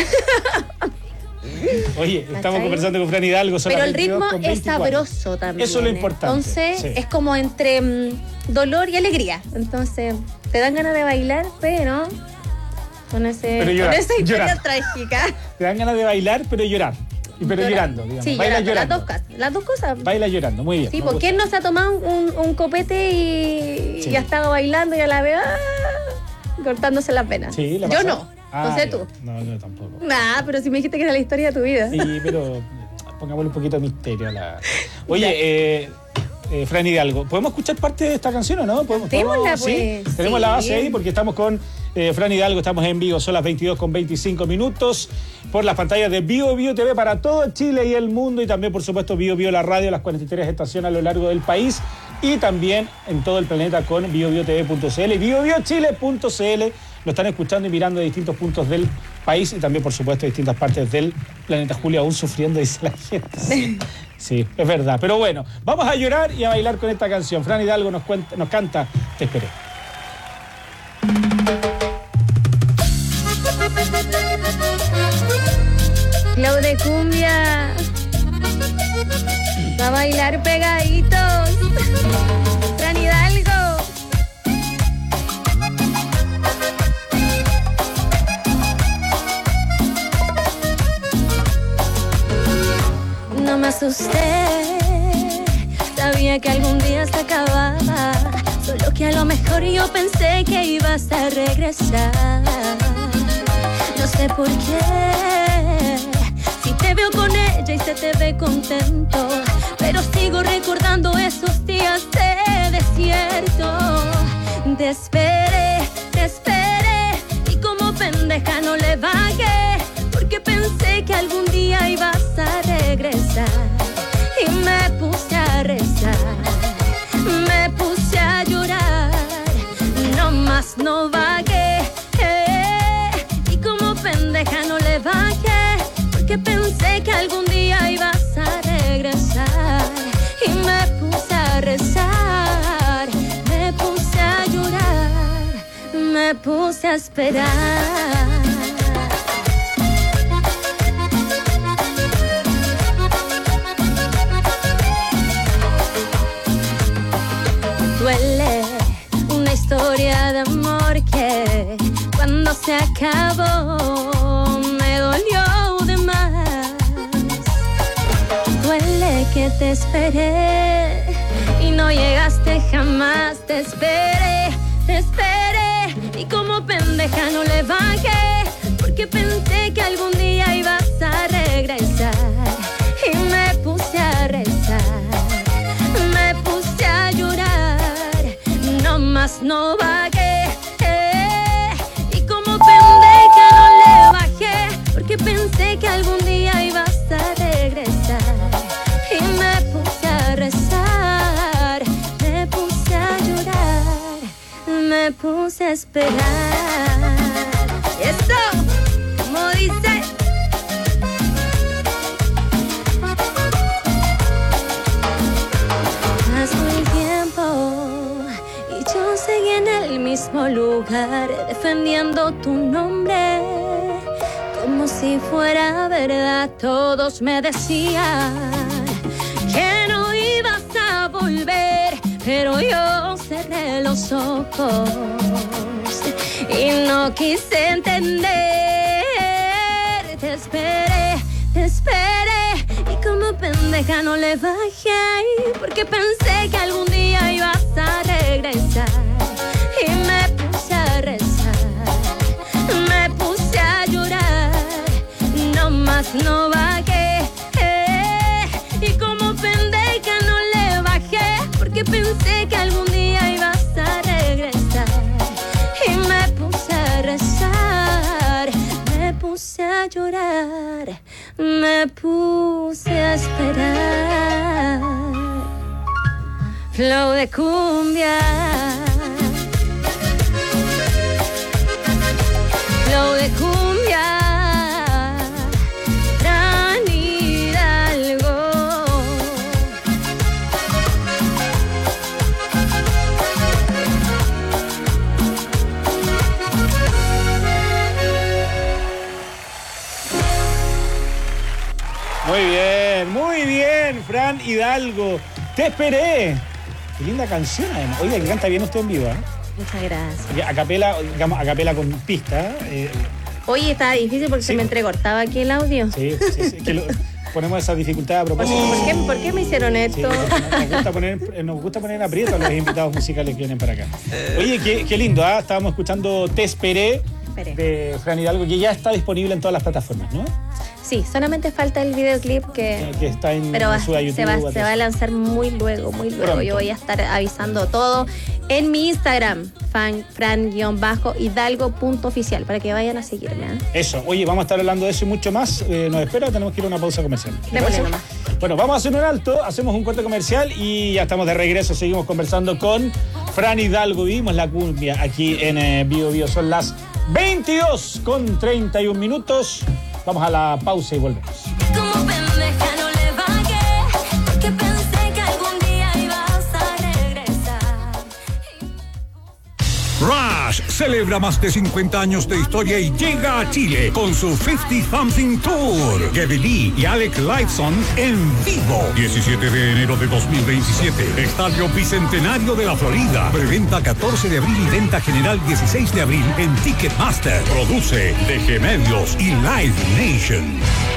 [SPEAKER 18] Oye, estamos conversando con Fran Hidalgo.
[SPEAKER 19] Pero el ritmo es sabroso también.
[SPEAKER 18] Eso es lo importante.
[SPEAKER 19] Entonces, es como entre dolor y alegría. Entonces, te dan ganas de bailar, pero con esa historia trágica.
[SPEAKER 18] Te dan ganas de bailar, pero llorar. Pero llorando, digamos.
[SPEAKER 19] Sí,
[SPEAKER 18] baila
[SPEAKER 19] llorando. Las dos cosas.
[SPEAKER 18] Baila llorando, muy bien.
[SPEAKER 19] Sí, porque él no se ha tomado un copete y ha estado bailando y a la vez cortándose las venas.
[SPEAKER 18] Sí,
[SPEAKER 19] yo no. No sé tú.
[SPEAKER 18] No, yo tampoco.
[SPEAKER 19] Nah, pero si me dijiste que era la historia de tu vida.
[SPEAKER 18] Sí, pero pongámosle un poquito de misterio a la... Oye, Fran Hidalgo, ¿podemos escuchar parte de esta canción o no?
[SPEAKER 19] Démosla, pues.
[SPEAKER 18] ¿Sí? Tenemos la base ahí porque estamos con Fran Hidalgo, estamos en vivo, son las 22:25 por las pantallas de Bio Bio TV para todo Chile y el mundo y también, por supuesto, Bio Bio la radio, las 43 estaciones a lo largo del país y también en todo el planeta con biobiotv.cl, biobiochile.cl. Lo están escuchando y mirando de distintos puntos del país y también, por supuesto, de distintas partes del planeta. Julio, aún sufriendo, dice la gente. Sí, es verdad. Pero bueno, vamos a llorar y a bailar con esta canción. Fran Hidalgo nos canta Te esperé.
[SPEAKER 19] Clau de cumbia. Va a bailar pegaditos. Fran Hidalgo. No me asusté, sabía que algún día se acababa, solo que a lo mejor yo pensé que ibas a regresar. No sé por qué, si te veo con ella y se te ve contento, pero sigo recordando esos días de desierto. Te esperé, y como pendeja no le bajé, porque pensé que algún día ibas a regresar. Y me puse a rezar, me puse a llorar, no más no bajé. Y como pendeja no le bajé, porque pensé que algún día ibas a regresar. Y me puse a rezar, me puse a llorar, me puse a esperar. Duele una historia de amor que cuando se acabó me dolió de más. Duele que te
[SPEAKER 17] esperé y no llegaste jamás. Te esperé y como pendeja no le bajé, porque pensé que algún día ibas a regresar. Y me puse a rezar, me puse a llorar, no más no bajé. Y como pendeja no le bajé, porque pensé que algún día ibas a regresar. Y me puse a rezar, me puse a llorar, me puse a esperar. Y esto, como dice. Pasó el tiempo y yo seguí en el mismo lugar, defendiendo tu nombre como si fuera verdad. Todos me decían que no ibas a volver, pero yo cerré los ojos y no quise entender. Te esperé y como pendeja no le bajé, porque pensé que algún día ibas a regresar. Y me puse a rezar, me puse a llorar, no más no bajé. Y como pendeja no le bajé, porque pensé que algún día ibas a regresar. Y me puse a rezar, me puse a llorar, me puse a esperar. Flow de cumbia, flow de cumbia, Fran Hidalgo.
[SPEAKER 18] Muy bien, Fran Hidalgo. Te esperé. Qué linda canción. Oiga, que canta bien usted en vivo, ¿eh?
[SPEAKER 19] Muchas gracias.
[SPEAKER 18] A capela, digamos, a capela con pista.
[SPEAKER 19] Oye, estaba difícil porque se me entrecortaba aquí el audio.
[SPEAKER 18] Sí. Ponemos esa dificultad a propósito.
[SPEAKER 19] ¿Por qué me hicieron esto?
[SPEAKER 18] Nos gusta poner aprieto a los invitados musicales que vienen para acá. Oye, qué lindo, ¿ah? Estábamos escuchando Te esperé de Fran Hidalgo, que ya está disponible en todas las plataformas, ¿no?
[SPEAKER 19] Sí, solamente falta el videoclip que
[SPEAKER 18] está en
[SPEAKER 19] pero
[SPEAKER 18] su YouTube.
[SPEAKER 19] Se va a lanzar muy luego.
[SPEAKER 18] Pronto.
[SPEAKER 19] Yo voy a estar avisando todo en mi Instagram, fran-hidalgo.oficial, para que vayan a seguirme.
[SPEAKER 18] Eso. Oye, vamos a estar hablando de eso y mucho más. Nos espera, tenemos que ir a una pausa comercial.
[SPEAKER 19] Démosle nomás.
[SPEAKER 18] Bueno, vamos a hacer un alto, hacemos un corte comercial y ya estamos de regreso. Seguimos conversando con Fran Hidalgo. Vivimos la cumbia aquí en Bio Bio. Son las 22:31. Vamos a la pausa y volvemos.
[SPEAKER 17] Como pendeja no le bajé, porque pensé que algún día ibas a regresar.
[SPEAKER 10] Rush celebra más de 50 años de historia y llega a Chile con su 50 Something Tour. Gabby Lee y Alec Lifeson en vivo. 17 de enero de 2027. Estadio Bicentenario de la Florida. Preventa 14 de abril y venta general 16 de abril en Ticketmaster. Produce DG Medios y Live Nation.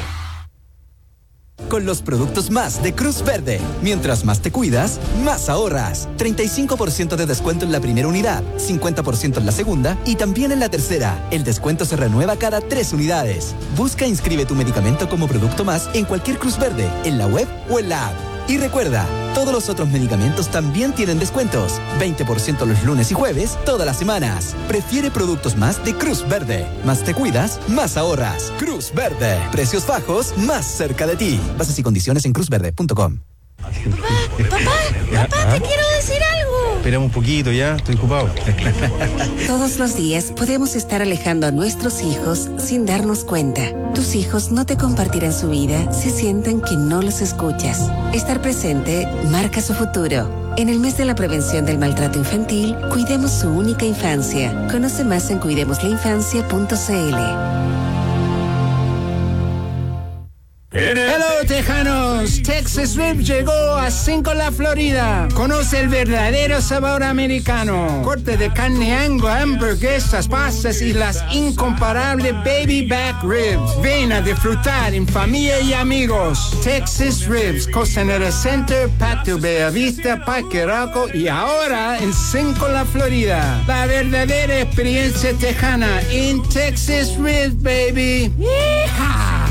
[SPEAKER 11] Con los productos más de Cruz Verde. Mientras más te cuidas, más ahorras. 35% de descuento en la primera unidad, 50% en la segunda y también en la tercera. El descuento se renueva cada 3 unidades. Busca e inscribe tu medicamento como producto más en cualquier Cruz Verde, en la web o en la app. Y recuerda, todos los otros medicamentos también tienen descuentos. 20% los lunes y jueves, todas las semanas. Prefiere productos más de Cruz Verde. Más te cuidas, más ahorras. Cruz Verde. Precios bajos, más cerca de ti. Bases y condiciones en cruzverde.com.
[SPEAKER 17] Papá, te quiero decir algo.
[SPEAKER 20] Esperamos un poquito ya, estoy ocupado.
[SPEAKER 21] Todos los días podemos estar alejando a nuestros hijos sin darnos cuenta. Tus hijos no te compartirán su vida si sienten que no los escuchas. Estar presente marca su futuro. En el mes de la prevención del maltrato infantil, cuidemos su única infancia. Conoce más en cuidemoslainfancia.cl.
[SPEAKER 10] En el
[SPEAKER 3] Hello, tejanos. Texas Ribs llegó a Cinco-La, Florida. Conoce el verdadero sabor americano. Corte de carne Angus, hamburguesas, pastas y las incomparables baby back ribs. Ven a disfrutar en familia y amigos. Texas Ribs, Costanera Center, Patio Bellavista, Parque Arauco y ahora en Cinco-La, Florida. La verdadera experiencia tejana en Texas Ribs, baby. ¡Yeehaw!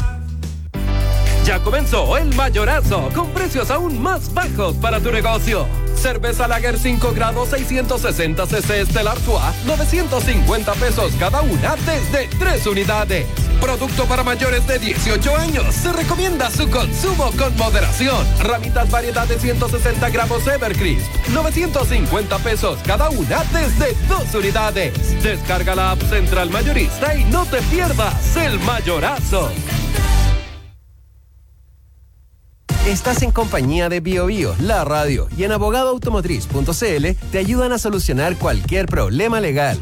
[SPEAKER 22] Ya comenzó el mayorazo con precios aún más bajos para tu negocio. Cerveza Lager 5 grados 660 cc Stella Artois, 950 pesos cada una desde 3 unidades. Producto para mayores de 18 años. Se recomienda su consumo con moderación. Ramitas variedad de 160 gramos Evercrisp, 950 pesos cada una desde 2 unidades. Descarga la app Central Mayorista y no te pierdas el mayorazo.
[SPEAKER 23] Estás en compañía de BioBio, la radio, y en abogadoautomotriz.cl te ayudan a solucionar cualquier problema legal.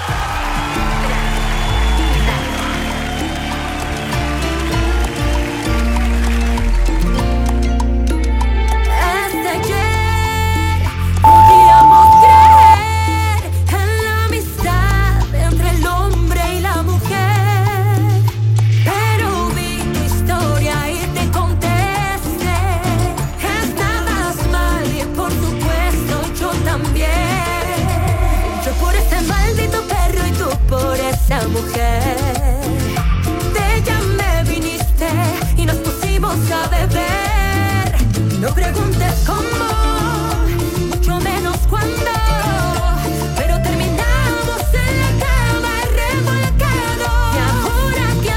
[SPEAKER 17] Esa mujer, de ella me viniste y nos pusimos a beber. No preguntes cómo, mucho menos cuándo, pero terminamos en la cama revolcados. ¿Y ahora qué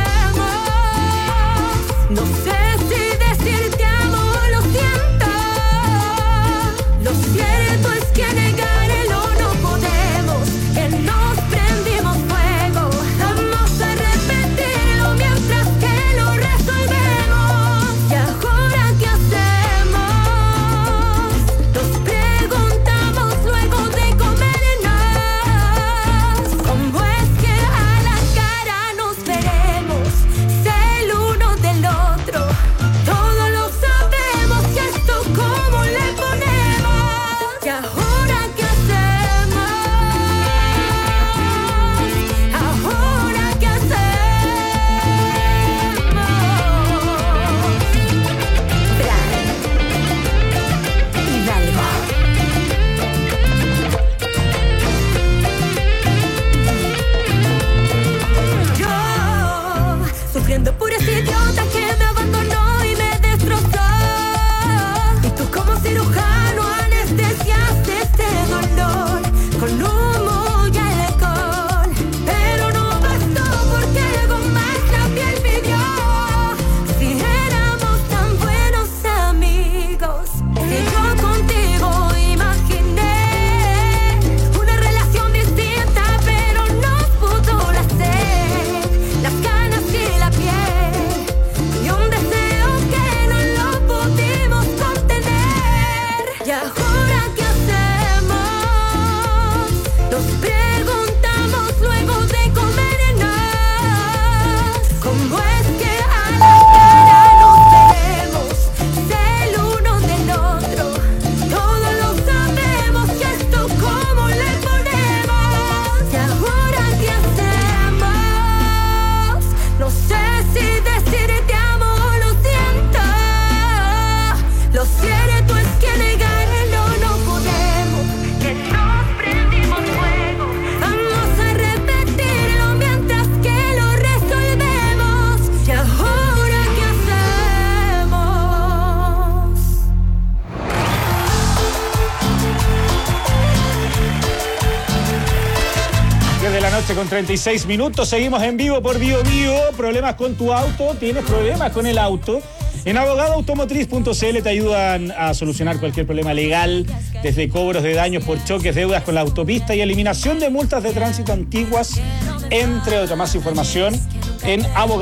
[SPEAKER 17] hacemos? No sé si decirte amo, lo siento. Lo cierto es que negarlo no podemos, que nos prendimos. Por ese idiota que me abandonó y me destrozó. Y tú como cirujano anestesiaste este dolor con humo y alcohol. Pero no bastó porque algo más la piel pidió. Si éramos tan buenos amigos, que yo contigo imaginé una relación distinta, pero nos pudo la sed, las ganas y la piel. ¿Y ahora qué hacemos? Nos preguntamos luego de comernos. ¿Cómo es que a la cara nos veremos del uno del otro? Todos lo sabemos y esto cómo le ponemos. ¿Y ahora qué hacemos? No sé si decirte amo o lo siento. Lo cierto es que negar
[SPEAKER 18] de la noche con 36 minutos. Seguimos en vivo por BioBio. ¿Problemas con tu auto? ¿Tienes problemas con el auto? En abogadoautomotriz.cl te ayudan a solucionar cualquier problema legal, desde cobros de daños por choques, deudas con la autopista y eliminación de multas de tránsito antiguas, entre otra más información en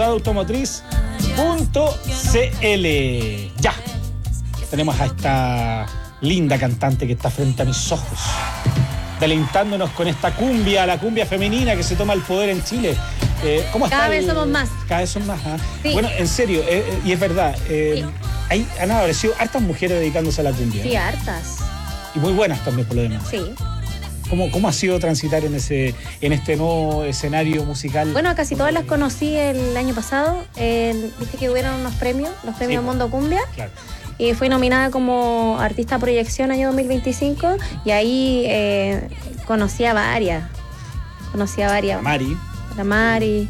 [SPEAKER 18] abogadoautomotriz.cl. Ya, tenemos a esta linda cantante que está frente a mis ojos, deleitándonos con esta cumbia, la cumbia femenina que se toma el poder en Chile. ¿Cómo está
[SPEAKER 19] Cada vez somos más.
[SPEAKER 18] Cada vez son más. ¿Ah?
[SPEAKER 19] Sí.
[SPEAKER 18] Bueno, en serio, y es verdad, han aparecido hartas mujeres dedicándose a la cumbia.
[SPEAKER 19] Sí, hartas.
[SPEAKER 18] Y muy buenas también por lo demás.
[SPEAKER 19] Sí.
[SPEAKER 18] ¿Cómo ha sido transitar en este nuevo escenario musical?
[SPEAKER 19] Bueno, casi todas las conocí el año pasado. Viste que hubieron los premios
[SPEAKER 18] Sí.
[SPEAKER 19] Mundo Cumbia.
[SPEAKER 18] Claro.
[SPEAKER 19] Y fui nominada como artista proyección año 2025. Y ahí conocí a varias.
[SPEAKER 18] Mari.
[SPEAKER 19] La Mari.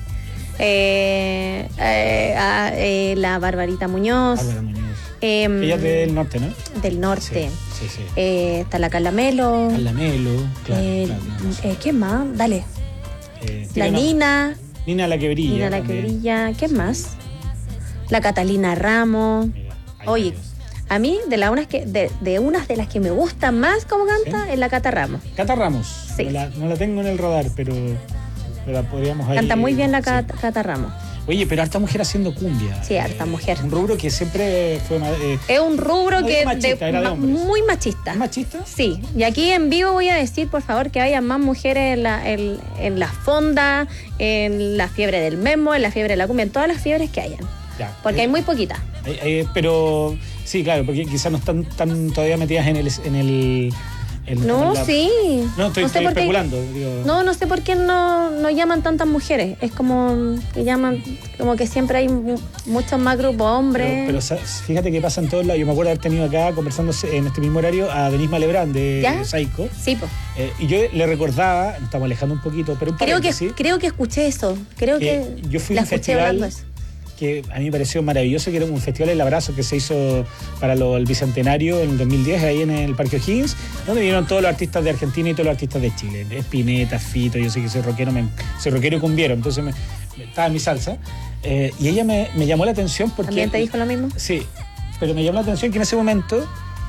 [SPEAKER 19] La Barbarita Muñoz.
[SPEAKER 18] Bárbara Muñoz. Ella es del norte, ¿no?
[SPEAKER 19] Del norte.
[SPEAKER 18] Sí, sí.
[SPEAKER 19] Está la Carla Melo.
[SPEAKER 18] Carla Melo, claro.
[SPEAKER 19] ¿Quién más? Dale. La Nina.
[SPEAKER 18] Nina la que brilla.
[SPEAKER 19] Nina la que
[SPEAKER 18] también.
[SPEAKER 19] brilla. ¿Quién más? La Catalina Ramos. Oye, a mí, de unas de las que me gustan más como canta, es la Cata Ramos.
[SPEAKER 18] Cata Ramos.
[SPEAKER 19] Sí.
[SPEAKER 18] No la tengo en el radar, pero la podríamos ahí.
[SPEAKER 19] Canta muy bien la
[SPEAKER 18] sí.
[SPEAKER 19] Cata Ramos.
[SPEAKER 18] Oye, pero harta mujer haciendo cumbia.
[SPEAKER 19] Sí, harta mujer.
[SPEAKER 18] Un rubro que siempre fue...
[SPEAKER 19] Es un rubro
[SPEAKER 18] no
[SPEAKER 19] que
[SPEAKER 18] digo machista, era de hombres.
[SPEAKER 19] muy machista.
[SPEAKER 18] ¿Es machista?
[SPEAKER 19] Sí. Y aquí en vivo voy a decir, por favor, que haya más mujeres en la fonda, en la fiebre del memo, en la fiebre de la cumbia, en todas las fiebres que hayan.
[SPEAKER 18] Ya.
[SPEAKER 19] Porque hay muy poquitas.
[SPEAKER 18] Pero sí, claro, porque quizás no están tan todavía metidas en el
[SPEAKER 19] Sí.
[SPEAKER 18] No, estoy
[SPEAKER 19] sé por qué-
[SPEAKER 18] especulando.
[SPEAKER 19] No sé por qué no llaman tantas mujeres. Es como que llaman, como que siempre hay muchos más grupos hombres.
[SPEAKER 18] Pero fíjate que pasa en todos lados. Yo me acuerdo haber tenido acá, conversando en este mismo horario, a Denise Malebrán de
[SPEAKER 19] ¿Ya?
[SPEAKER 18] Psycho.
[SPEAKER 19] Sí, pues.
[SPEAKER 18] Y yo le recordaba, nos estamos alejando un poquito, pero un
[SPEAKER 19] Creo
[SPEAKER 18] paréntesis,
[SPEAKER 19] que escuché eso. Creo que
[SPEAKER 18] yo fui a
[SPEAKER 19] la
[SPEAKER 18] un
[SPEAKER 19] escuché hablando
[SPEAKER 18] festival
[SPEAKER 19] de eso.
[SPEAKER 18] que a mí me pareció maravilloso, que era un festival El Abrazo que se hizo para el Bicentenario en el 2010, ahí en el Parque O'Higgins, donde vinieron todos los artistas de Argentina y todos los artistas de Chile. Spinetta, Fito, yo sé que soy rockero y cumbiero, entonces estaba en mi salsa. Y ella me llamó la atención porque...
[SPEAKER 19] ¿También te dijo lo mismo?
[SPEAKER 18] Sí, pero me llamó la atención que en ese momento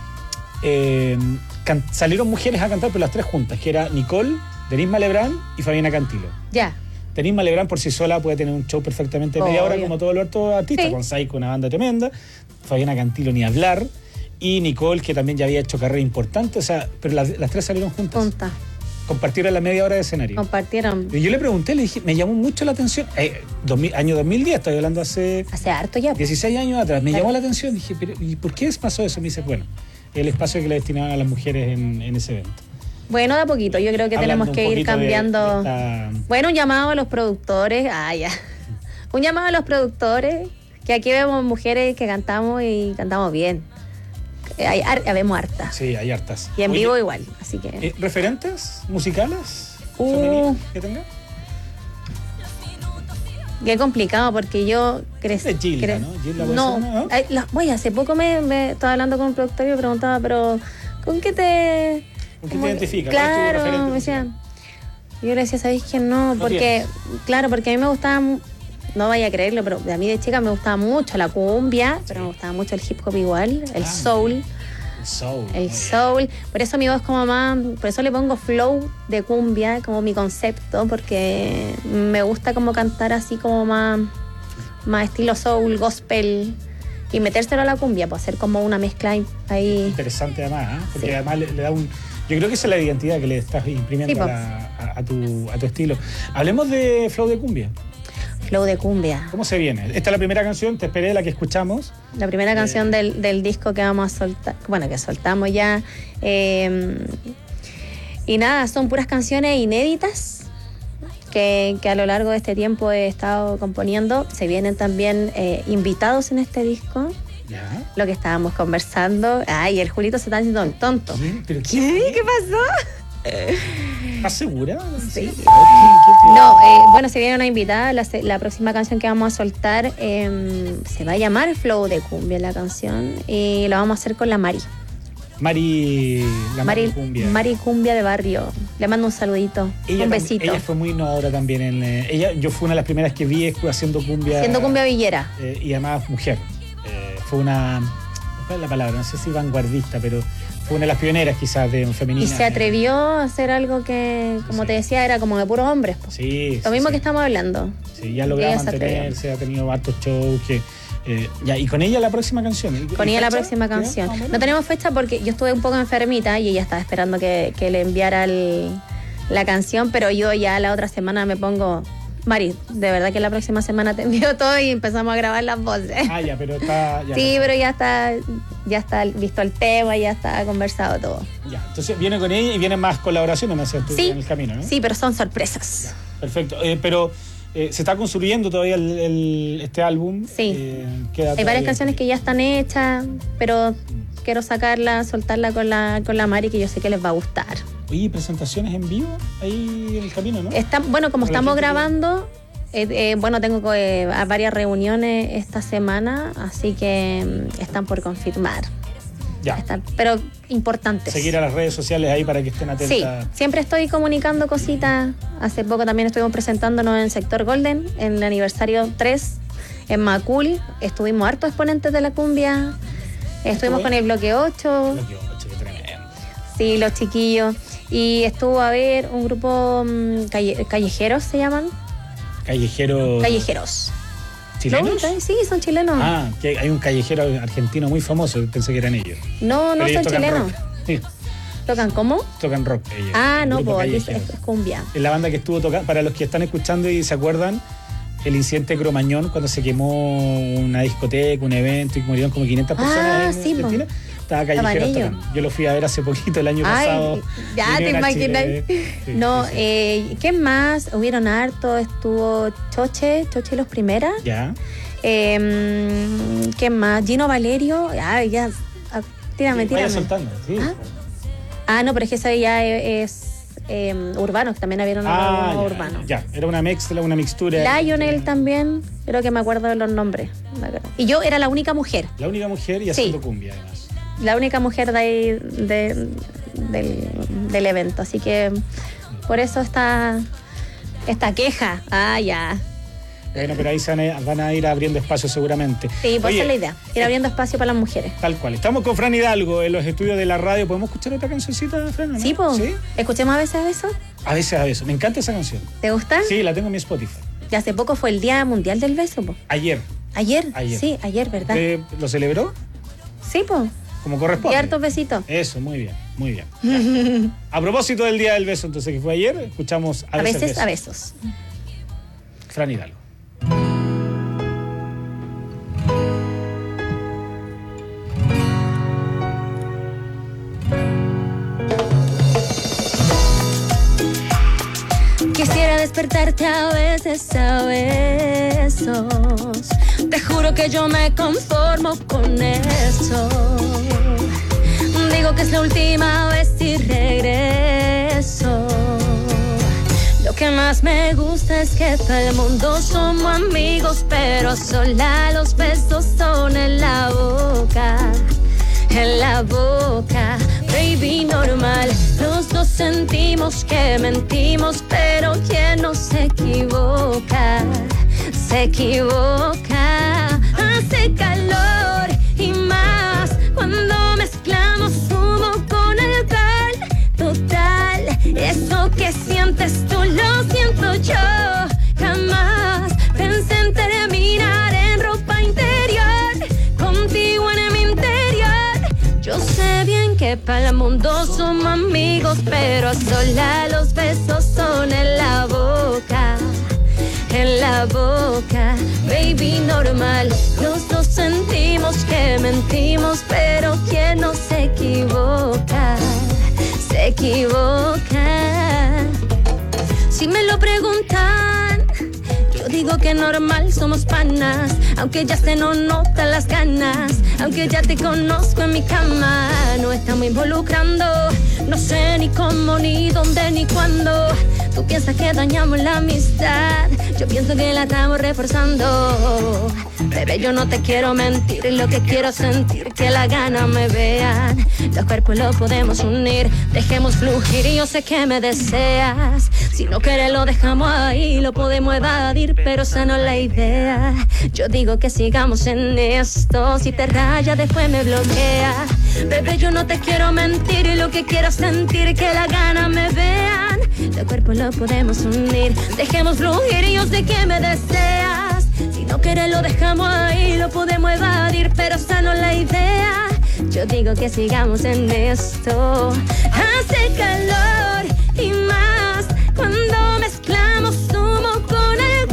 [SPEAKER 18] salieron mujeres a cantar, pero las tres juntas, que era Nicole, Denise Malebrán y Fabiana Cantilo.
[SPEAKER 19] Ya.
[SPEAKER 18] Denise Malebrán por sí sola puede tener un show perfectamente de media hora, como todos los otros artistas,
[SPEAKER 19] Sí.
[SPEAKER 18] con Psycho, una banda tremenda. Fabiana Cantilo ni hablar. Y Nicole, que también ya había hecho carrera importante, o sea, pero las tres salieron juntas. Compartieron la media hora de escenario.
[SPEAKER 19] Compartieron.
[SPEAKER 18] Y yo le pregunté, le dije, me llamó mucho la atención. Año 2010, estoy hablando hace
[SPEAKER 19] harto ya.
[SPEAKER 18] 16 años atrás. Me llamó la atención, dije, pero ¿y por qué pasó eso? Me dice, bueno, el espacio que le destinaban a las mujeres en ese evento.
[SPEAKER 19] Bueno, de a poquito. Yo creo que
[SPEAKER 18] Hablando
[SPEAKER 19] tenemos que
[SPEAKER 18] un
[SPEAKER 19] ir
[SPEAKER 18] poquito
[SPEAKER 19] cambiando.
[SPEAKER 18] de esta-
[SPEAKER 19] Bueno, un llamado a los productores. Ya. Un llamado a los productores, que aquí vemos mujeres que cantamos y cantamos bien. Vemos harta.
[SPEAKER 18] Sí, hay hartas.
[SPEAKER 19] Y en
[SPEAKER 18] Oye,
[SPEAKER 19] vivo igual. Así que.
[SPEAKER 18] ¿Referentes musicales femeninos que tenga?
[SPEAKER 19] Qué complicado porque yo crecí.
[SPEAKER 18] Es Gilda, ¿no? Gilda puede
[SPEAKER 19] No,
[SPEAKER 18] ser una, ¿no?
[SPEAKER 19] oye, hace poco me estaba hablando con un productor y me preguntaba, pero ¿con qué te.
[SPEAKER 18] ¿Con qué te identificas?
[SPEAKER 19] Claro,
[SPEAKER 18] ¿Cuál es tu referente
[SPEAKER 19] me decían. Yo le decía, ¿sabéis que no? Porque, claro, porque a mí me gustaba, no vaya a creerlo, pero a mí de chica me gustaba mucho la cumbia, pero me gustaba mucho el hip hop igual, el soul. El soul. Por eso mi voz como más, por eso le pongo flow de cumbia como mi concepto, porque me gusta como cantar así como más estilo soul, gospel y metérselo a la cumbia, pues hacer como una mezcla ahí.
[SPEAKER 18] Interesante además, porque además le da un... Yo creo que esa es la identidad que le estás imprimiendo
[SPEAKER 19] Sí, po.
[SPEAKER 18] a tu estilo. Hablemos de Flow de Cumbia.
[SPEAKER 19] Flow de cumbia.
[SPEAKER 18] ¿Cómo se viene? Esta es la primera canción, te esperé, la que escuchamos.
[SPEAKER 19] La primera canción del disco que vamos a soltar, bueno, que soltamos ya. Y nada, son puras canciones inéditas que a lo largo de este tiempo he estado componiendo. Se vienen también invitados en este disco.
[SPEAKER 18] Ya.
[SPEAKER 19] Lo que estábamos conversando. Ay, el Julito se está haciendo el tonto.
[SPEAKER 18] ¿Pero
[SPEAKER 19] ¿Qué pasó?
[SPEAKER 18] ¿Estás segura?
[SPEAKER 19] Sí. No, bueno, se viene una invitada. La próxima canción que vamos a soltar se va a llamar Flow de Cumbia, la canción. Y lo vamos a hacer con la Mari.
[SPEAKER 18] Mari Cumbia.
[SPEAKER 19] Mari Cumbia de Barrio. Le mando un saludito. Un besito.
[SPEAKER 18] Ella fue muy innovadora también. Yo fui una de las primeras que vi haciendo cumbia.
[SPEAKER 19] Haciendo cumbia villera.
[SPEAKER 18] Y además mujer. Fue una... ¿Cuál es la palabra? No sé si vanguardista, pero fue una de las pioneras quizás de femenina.
[SPEAKER 19] Y se atrevió a hacer algo que, como te decía, era como de puros hombres. Po.
[SPEAKER 18] Sí.
[SPEAKER 19] Lo mismo que estamos hablando.
[SPEAKER 18] Sí, ya lograba
[SPEAKER 19] Ella se
[SPEAKER 18] mantenerse, ha tenido hartos shows. Y con ella la próxima canción.
[SPEAKER 19] Con ella la próxima canción. No tenemos fecha porque yo estuve un poco enfermita y ella estaba esperando que le enviara la canción, pero yo ya la otra semana me pongo Mari, de verdad que la próxima semana te envío todo y empezamos a grabar las voces.
[SPEAKER 18] Ah, ya, pero está... Ya
[SPEAKER 19] sí, pero ya está visto el tema, ya está conversado todo.
[SPEAKER 18] Ya, entonces viene con ella y vienen más colaboraciones, me decías tú,
[SPEAKER 19] sí,
[SPEAKER 18] en el camino, ¿no?
[SPEAKER 19] Sí, pero son sorpresas.
[SPEAKER 18] Ya, perfecto. Pero se está construyendo todavía este álbum.
[SPEAKER 19] Sí. Hay varias canciones que ya están hechas, pero quiero sacarla, soltarla con la Mari, que yo sé que les va a gustar.
[SPEAKER 18] Oye, ¿presentaciones en vivo ahí en el camino, no?
[SPEAKER 19] Bueno, como estamos grabando, tengo varias reuniones esta semana, así que están por confirmar.
[SPEAKER 18] Ya.
[SPEAKER 19] Pero importantes.
[SPEAKER 18] Seguir a las redes sociales ahí para que estén atentas.
[SPEAKER 19] Sí, siempre estoy comunicando cositas. Hace poco también estuvimos presentándonos en Sector Golden, en el aniversario 3, en Macul. Estuvimos hartos exponentes de la cumbia. Estuvimos con el Bloque 8.
[SPEAKER 18] Bloque 8, qué tremendo.
[SPEAKER 19] Sí, los chiquillos. Y estuvo a ver un grupo callejeros, se llaman. Callejeros.
[SPEAKER 18] ¿Chilenos?
[SPEAKER 19] Sí, son chilenos.
[SPEAKER 18] Ah, que hay un callejero argentino muy famoso, pensé que eran ellos.
[SPEAKER 19] No son chilenos.
[SPEAKER 18] Sí.
[SPEAKER 19] ¿Tocan cómo?
[SPEAKER 18] Tocan rock ellos.
[SPEAKER 19] Ah, no, pues es cumbia.
[SPEAKER 18] Es la banda que estuvo tocando, para los que están escuchando y se acuerdan, el incidente de Cromañón, cuando se quemó una discoteca, un evento y murieron como 500 personas en Argentina. Estaba Callejeros tocando. Yo lo fui a ver hace poquito, el año pasado.
[SPEAKER 19] Ya te imaginas. Sí, no, sí. ¿Qué más? Hubieron harto, estuvo Choche y los Primeras.
[SPEAKER 18] Ya.
[SPEAKER 19] ¿Qué más? Gino Valerio. Ya. Tírame.
[SPEAKER 18] Vaya soltando, sí.
[SPEAKER 19] No, pero es que ese ya es urbano, que también había urbano.
[SPEAKER 18] Ya, era una mixtura.
[SPEAKER 19] Lionel también, creo que me acuerdo de los nombres. Y yo era la única mujer.
[SPEAKER 18] La única mujer y haciendo cumbia, además.
[SPEAKER 19] La única mujer de ahí, del evento, así que por eso esta queja. Ya.
[SPEAKER 18] Bueno, pero ahí van a ir abriendo espacio seguramente.
[SPEAKER 19] Sí, pues esa es la idea, ir abriendo espacio para las mujeres.
[SPEAKER 18] Tal cual. Estamos con Fran Hidalgo en los estudios de la radio. ¿Podemos escuchar otra cancioncita, Fran? ¿No?
[SPEAKER 19] Sí, pues. ¿Sí? ¿Escuchemos a veces a beso?
[SPEAKER 18] A veces a beso. Me encanta esa canción.
[SPEAKER 19] ¿Te gusta?
[SPEAKER 18] Sí, la tengo en mi Spotify.
[SPEAKER 19] Y hace poco fue el Día Mundial del Beso, po.
[SPEAKER 18] ¿Ayer?
[SPEAKER 19] Sí, ayer, ¿verdad?
[SPEAKER 18] ¿Lo celebró?
[SPEAKER 19] Sí, pues.
[SPEAKER 18] Como corresponde.
[SPEAKER 19] Y hartos besitos.
[SPEAKER 18] Eso, muy bien. A propósito del Día del Beso, entonces, que fue ayer, escuchamos
[SPEAKER 19] a veces a besos.
[SPEAKER 18] Fran Hidalgo.
[SPEAKER 17] Quisiera despertarte a veces a besos. Te juro que yo me conformo con eso. Digo que es la última vez y regreso. Lo que más me gusta es que para el mundo somos amigos, pero sola los besos son en la boca. En la boca, baby, normal. Los dos sentimos que mentimos, pero quien no se equivoca, se equivoca. Hace calor y más cuando mezclamos humo con alcohol. Total, eso que sientes tú lo siento yo. Jamás pensé en terminar en ropa interior, contigo en mi interior. Yo sé bien que para el mundo somos amigos, pero a solas los besos son en la boca. En la boca, baby, normal. Los dos sentimos que mentimos, pero quien no se equivoca, se equivoca. Si me lo preguntan, yo digo que normal, somos panas. Aunque ya se nos notan las ganas, aunque ya te conozco en mi cama. No estamos involucrando, no sé ni cómo, ni dónde, ni cuándo. Tú piensas que dañamos la amistad, yo pienso que la estamos reforzando. Bebé, yo no te quiero mentir, lo que quiero sentir, que la gana me vean. Los cuerpos los podemos unir, dejemos fluir y yo sé que me deseas. Si no quieres lo dejamos ahí, lo podemos evadir, pero esa no es la idea. Yo digo que sigamos en esto, si te raya después me bloquea. Bebé, yo no te quiero mentir, lo que quiero sentir, que la gana me vean. Los cuerpos los podemos unir, dejemos fluir y yo sé que me deseas. Si no quieres lo dejamos ahí, lo podemos evadir, pero esa no es la idea. Yo digo que sigamos en esto. Hace calor y más cuando mezclamos humo con el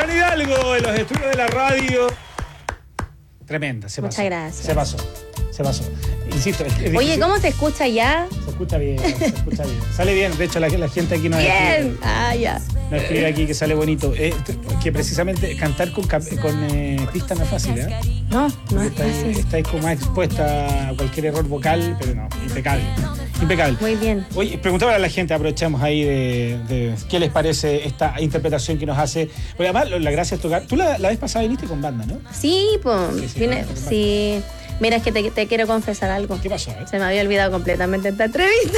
[SPEAKER 18] Fran Hidalgo en los estudios de la radio. Tremenda, se pasó.
[SPEAKER 19] Muchas gracias.
[SPEAKER 18] Se pasó. Insisto, es
[SPEAKER 19] Oye,
[SPEAKER 18] difícil.
[SPEAKER 19] ¿cómo se escucha ya?
[SPEAKER 18] Se escucha bien. Sale bien. De hecho, la gente aquí nos
[SPEAKER 19] Bien. Ya.
[SPEAKER 18] Nos escribe aquí que sale bonito. Que precisamente cantar con pista no es fácil, ¿eh?
[SPEAKER 19] No es fácil.
[SPEAKER 18] Estáis como más expuesta a cualquier error vocal, pero no, impecable.
[SPEAKER 19] Muy bien.
[SPEAKER 18] Oye, preguntaba a la gente, aprovechamos ahí de qué les parece esta interpretación que nos hace. Porque además, la gracia es tocar. Tú la vez pasada viniste con banda, ¿no?
[SPEAKER 19] Sí, pues. Sí. Mira, es que te quiero confesar algo.
[SPEAKER 18] ¿Qué pasó?
[SPEAKER 19] Se me había olvidado completamente esta entrevista.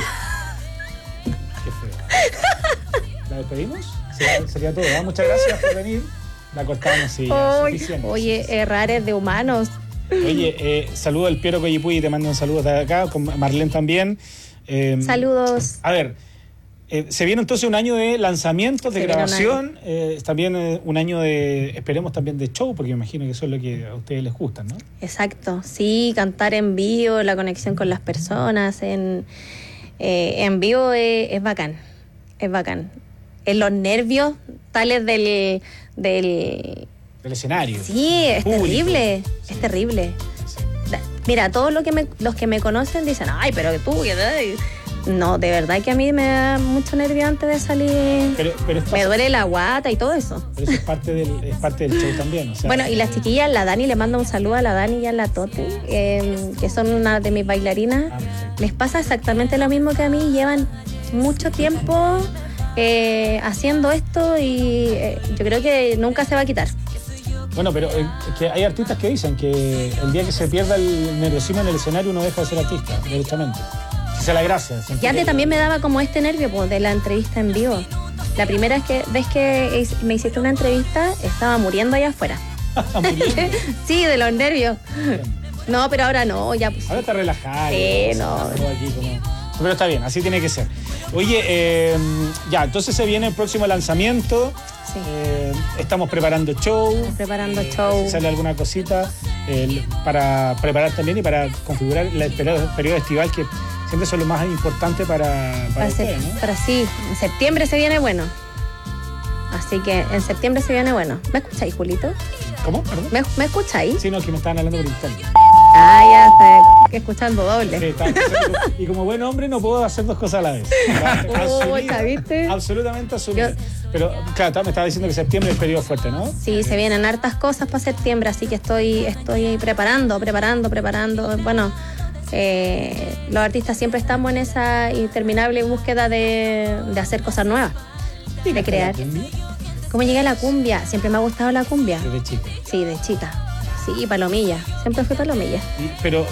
[SPEAKER 18] Qué feo. ¿La despedimos? Sería todo, ¿eh? Muchas gracias por venir. La cortamos y suficiente.
[SPEAKER 19] Oye, errores de humanos.
[SPEAKER 18] Oye, saludo al Piero Coyipuy, te mando un saludo de acá, con Marlene también.
[SPEAKER 19] Saludos.
[SPEAKER 18] A ver, se viene entonces un año de lanzamientos, de grabación, también un año de, esperemos también de show, porque me imagino que eso es lo que a ustedes les gusta, ¿no?
[SPEAKER 19] Exacto, sí, cantar en vivo, la conexión con las personas, en vivo es bacán, En los nervios tales del
[SPEAKER 18] escenario.
[SPEAKER 19] Sí, es
[SPEAKER 18] público.
[SPEAKER 19] terrible,
[SPEAKER 18] Sí.
[SPEAKER 19] es terrible. Mira, todos los que me conocen dicen, ay, pero tú, no, de verdad que a mí me da mucho nervio antes de salir.
[SPEAKER 18] Pero
[SPEAKER 19] me duele la guata y todo eso.
[SPEAKER 18] Pero eso es parte del show también, o sea.
[SPEAKER 19] Bueno, y las chiquillas, la Dani, le mando un saludo a la Dani y a la Tote, que son una de mis bailarinas. Les pasa exactamente lo mismo que a mí, llevan mucho tiempo haciendo esto y yo creo que nunca se va a quitar.
[SPEAKER 18] Bueno, pero es que hay artistas que dicen que el día que se pierda el nerviosismo en el escenario uno deja de ser artista, derechamente. Esa es la gracia.
[SPEAKER 19] Y antes también me daba como este nervio de la entrevista en vivo. La primera vez que me hiciste una entrevista, estaba muriendo allá afuera. Sí, de los nervios. No, pero ahora no, ya pues.
[SPEAKER 18] Ahora está relajada.
[SPEAKER 19] Sí, no.
[SPEAKER 18] Pero está bien, así tiene que ser. Oye, ya, entonces se viene el próximo lanzamiento.
[SPEAKER 19] Sí.
[SPEAKER 18] Estamos preparando show. Si sale alguna cosita para preparar también y para configurar el periodo estival, que siempre son lo más importante para ustedes, ¿no?
[SPEAKER 19] Para sí, en septiembre se viene bueno. Así que en septiembre se viene bueno. ¿Me escucháis, Julito?
[SPEAKER 18] ¿Cómo? ¿Perdón?
[SPEAKER 19] ¿Me escucháis?
[SPEAKER 18] Sí, no, que me estaban hablando por internet.
[SPEAKER 19] Ah, ya está escuchando doble.
[SPEAKER 18] Sí, y como buen hombre no puedo hacer dos cosas a la vez.
[SPEAKER 19] ¿Viste?
[SPEAKER 18] Absolutamente asumido. Pero, claro, me estaba diciendo que septiembre es el periodo fuerte, ¿no?
[SPEAKER 19] Sí, se vienen hartas cosas para septiembre, así que estoy preparando. Bueno, los artistas siempre estamos en esa interminable búsqueda de hacer cosas nuevas, de crear. ¿Cómo llegué a la cumbia? Siempre me ha gustado la cumbia.
[SPEAKER 18] Desde chica.
[SPEAKER 19] Sí, de chica. Sí, palomilla. Siempre fui palomilla.
[SPEAKER 18] Pero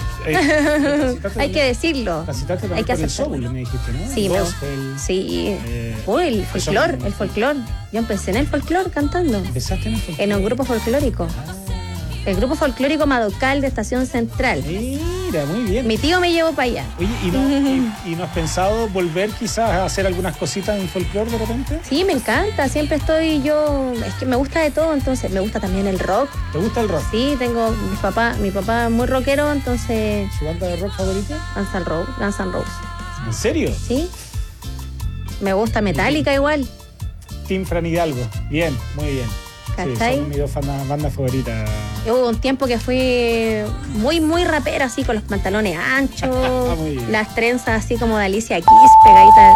[SPEAKER 19] hay que decirlo.
[SPEAKER 18] Hay que hacer el soul, me dijiste, ¿no?
[SPEAKER 19] Sí,
[SPEAKER 18] gospel,
[SPEAKER 19] sí. El folclore. Yo empecé en el folclore cantando.
[SPEAKER 18] ¿Empezaste en el folclore?
[SPEAKER 19] En un grupo folclórico. El grupo folclórico Madocal de Estación Central.
[SPEAKER 18] Mira, muy bien.
[SPEAKER 19] Mi tío me llevó para allá.
[SPEAKER 18] Oye, ¿y no has pensado volver quizás a hacer algunas cositas en folclore de repente?
[SPEAKER 19] Sí, me encanta. Siempre estoy yo... Es que me gusta de todo, entonces. Me gusta también el rock.
[SPEAKER 18] ¿Te gusta el rock?
[SPEAKER 19] Sí, tengo... Mi papá es muy rockero, entonces...
[SPEAKER 18] ¿Su banda de rock favorita?
[SPEAKER 19] Guns N' Roses.
[SPEAKER 18] ¿En serio?
[SPEAKER 19] Sí. Me gusta Metallica igual.
[SPEAKER 18] Team Fran Hidalgo. Bien, muy bien.
[SPEAKER 19] ¿Cachai?
[SPEAKER 18] Sí, son mis dos bandas favoritas.
[SPEAKER 19] Hubo un tiempo que fui muy rapera, así, con los pantalones anchos, las trenzas así como de Alicia Keys, pegaditas.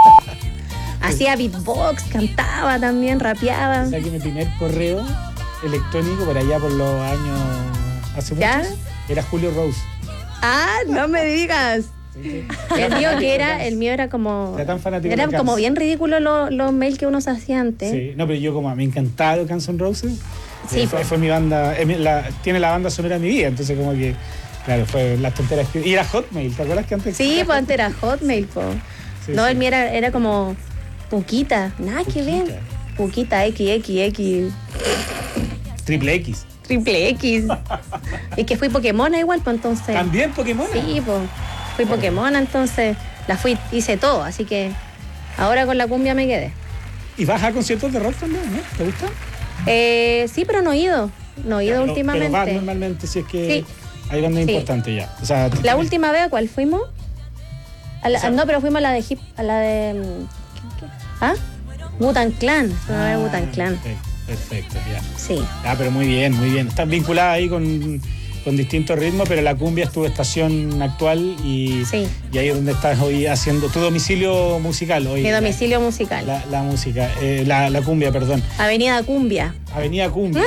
[SPEAKER 19] Hacía beatbox, cantaba también, rapeaba.
[SPEAKER 18] O sea que mi primer correo electrónico por allá por los años... Hace muchos, era Julio Rose.
[SPEAKER 19] Ah, no me digas. Sí. El mío era como... Era como bien ridículo los mails que uno se hacía antes.
[SPEAKER 18] Sí, no, pero yo como me encantaba Guns N' Roses.
[SPEAKER 19] Sí,
[SPEAKER 18] fue mi banda, tiene la banda sonora de mi vida, entonces como que, claro, fue las tonteras que... Y era Hotmail, ¿te acuerdas que antes?
[SPEAKER 19] Sí, pues antes era Hotmail, po. Sí, no, sí. El mío era como Puquita, nada que ver. Puquita XXX.
[SPEAKER 18] Triple X. Y
[SPEAKER 19] que fui Pokémon igual, pues entonces...
[SPEAKER 18] ¿También Pokémon?
[SPEAKER 19] Sí, pues. Fui Pokémon, entonces hice todo, así que ahora con la cumbia me quedé.
[SPEAKER 18] ¿Y vas a conciertos de rock también, no? ¿Te gusta?
[SPEAKER 19] Sí, pero no he ido últimamente.
[SPEAKER 18] Pero vas normalmente si es que hay bandas importantes ya. O sea,
[SPEAKER 19] la última vez, ¿a cuál fuimos? No, pero fuimos a la de Wu-Tang Clan. Fuimos a ver Wu-Tang Clan.
[SPEAKER 18] Perfecto, ya.
[SPEAKER 19] Sí.
[SPEAKER 18] Ah, pero muy bien, muy bien. Estás vinculada ahí con distintos ritmos, pero la cumbia es tu estación actual y ahí es donde estás hoy haciendo tu domicilio musical. Hoy,
[SPEAKER 19] Mi domicilio musical.
[SPEAKER 18] La música, la cumbia, perdón.
[SPEAKER 19] Avenida Cumbia.
[SPEAKER 18] Avenida Cumbia,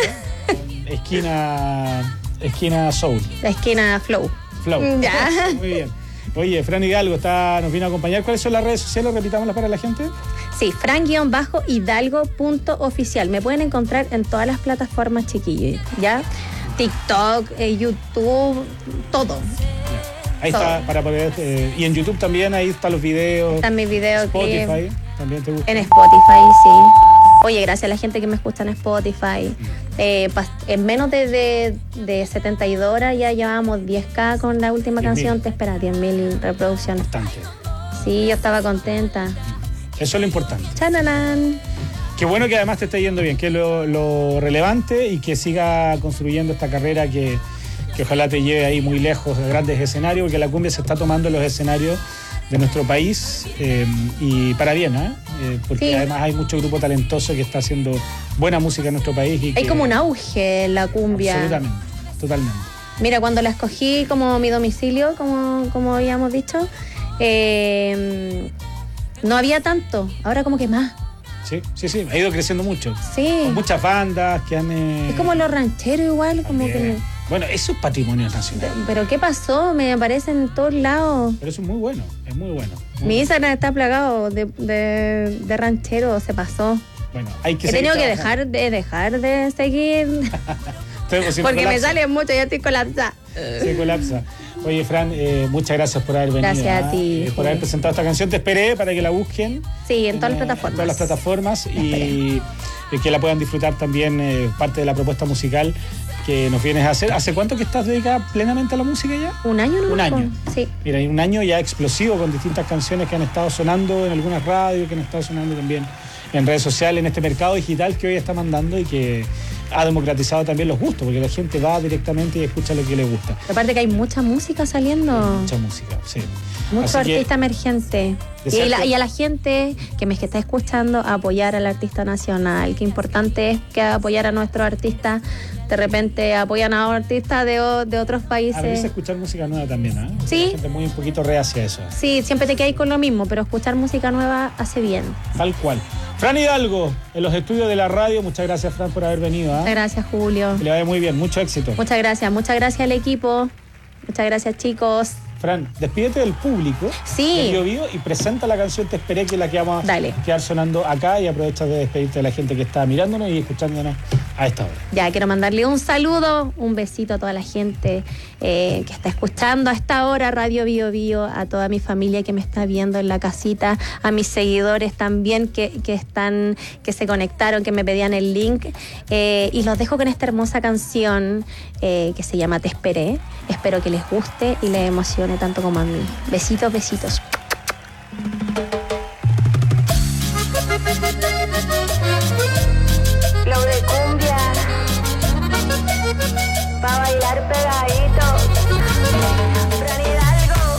[SPEAKER 18] esquina Soul.
[SPEAKER 19] La esquina Flow.
[SPEAKER 18] Ya. Muy bien. Oye, Fran Hidalgo nos vino a acompañar. ¿Cuáles son las redes sociales? Repitámoslas para la gente.
[SPEAKER 19] Sí, Fran-Hidalgo.oficial. Me pueden encontrar en todas las plataformas, chiquillos, ¿ya? TikTok, YouTube, todo.
[SPEAKER 18] Ahí todo. Está, para poder... y en YouTube también, ahí están los videos.
[SPEAKER 19] Están mis videos.
[SPEAKER 18] Spotify, ¿también te gusta?
[SPEAKER 19] En Spotify, sí. Oye, gracias a la gente que me escucha en Spotify. En menos de 72 horas ya llevábamos 10K con la última canción. Te espera, 10.000 reproducciones.
[SPEAKER 18] Bastante.
[SPEAKER 19] Sí, yo estaba contenta.
[SPEAKER 18] Eso es lo importante.
[SPEAKER 19] ¡Chananán!
[SPEAKER 18] Qué bueno que además te esté yendo bien, que es lo relevante, y que siga construyendo esta carrera que ojalá te lleve ahí muy lejos de grandes escenarios, porque la cumbia se está tomando en los escenarios de nuestro país y para bien, porque sí. Además hay mucho grupo talentoso que está haciendo buena música en nuestro país.
[SPEAKER 19] Hay como un auge en la cumbia.
[SPEAKER 18] Absolutamente, totalmente.
[SPEAKER 19] Mira, cuando la escogí como mi domicilio, como habíamos dicho, no había tanto, ahora como que más.
[SPEAKER 18] Sí, ha ido creciendo mucho.
[SPEAKER 19] Sí.
[SPEAKER 18] Con muchas bandas que han...
[SPEAKER 19] Es como los rancheros igual, como que...
[SPEAKER 18] Bueno, eso es patrimonio nacional.
[SPEAKER 19] ¿Pero qué pasó? Me aparecen en todos lados.
[SPEAKER 18] Pero eso es muy bueno, es muy bueno.
[SPEAKER 19] Mi Instagram está plagado de rancheros, se pasó.
[SPEAKER 18] Bueno, hay que
[SPEAKER 19] He tenido que dejar de seguir. Porque me sale mucho, ya estoy colapsada.
[SPEAKER 18] Se colapsa. Oye, Fran, muchas gracias por haber venido.
[SPEAKER 19] Gracias a ti.
[SPEAKER 18] Por haber presentado esta canción. Te esperé para que la busquen.
[SPEAKER 19] Sí, en todas las plataformas.
[SPEAKER 18] En todas las plataformas y que la puedan disfrutar también, parte de la propuesta musical que nos vienes a hacer. ¿Hace cuánto que estás dedicada plenamente a la música ya?
[SPEAKER 19] Un año, ¿no?
[SPEAKER 18] Un año.
[SPEAKER 19] Sí.
[SPEAKER 18] Mira, hay un año ya explosivo con distintas canciones que han estado sonando en algunas radios, que han estado sonando también en redes sociales, en este mercado digital que hoy está mandando y que ha democratizado también los gustos, porque la gente va directamente y escucha lo que le gusta.
[SPEAKER 19] Aparte que hay mucha música saliendo.
[SPEAKER 18] Mucha música, sí.
[SPEAKER 19] Mucho artista emergente. Y a la gente que me está escuchando, apoyar al artista nacional. Qué importante es que apoyar a nuestros artistas. De repente apoyan a artistas de otros países.
[SPEAKER 18] A veces escuchar música nueva también, ¿eh?
[SPEAKER 19] Sí.
[SPEAKER 18] La gente muy un poquito reacia a eso.
[SPEAKER 19] Sí, siempre te quedas con lo mismo, pero escuchar música nueva hace bien.
[SPEAKER 18] Tal cual. Fran Hidalgo, en los estudios de la radio. Muchas gracias, Fran, por haber venido.
[SPEAKER 19] Muchas gracias, Julio.
[SPEAKER 18] Que le vaya muy bien, mucho éxito.
[SPEAKER 19] Muchas gracias al equipo. Muchas gracias, chicos.
[SPEAKER 18] Fran, despídete del público.
[SPEAKER 19] Sí.
[SPEAKER 18] De Bio Bio y presenta la canción Te Esperé, que es la que vamos a quedar sonando acá, y aprovecha de despedirte de la gente que está mirándonos y escuchándonos a esta hora.
[SPEAKER 19] Ya, quiero mandarle un saludo, un besito a toda la gente que está escuchando a esta hora Radio Bio Bio, a toda mi familia que me está viendo en la casita, a mis seguidores también que se conectaron, que me pedían el link, y los dejo con esta hermosa canción que se llama Te Esperé. Espero que les guste y les emocione tanto como a mí. Besitos, besitos.
[SPEAKER 17] Flow de cumbia, pa' bailar pegadito. Fran Hidalgo.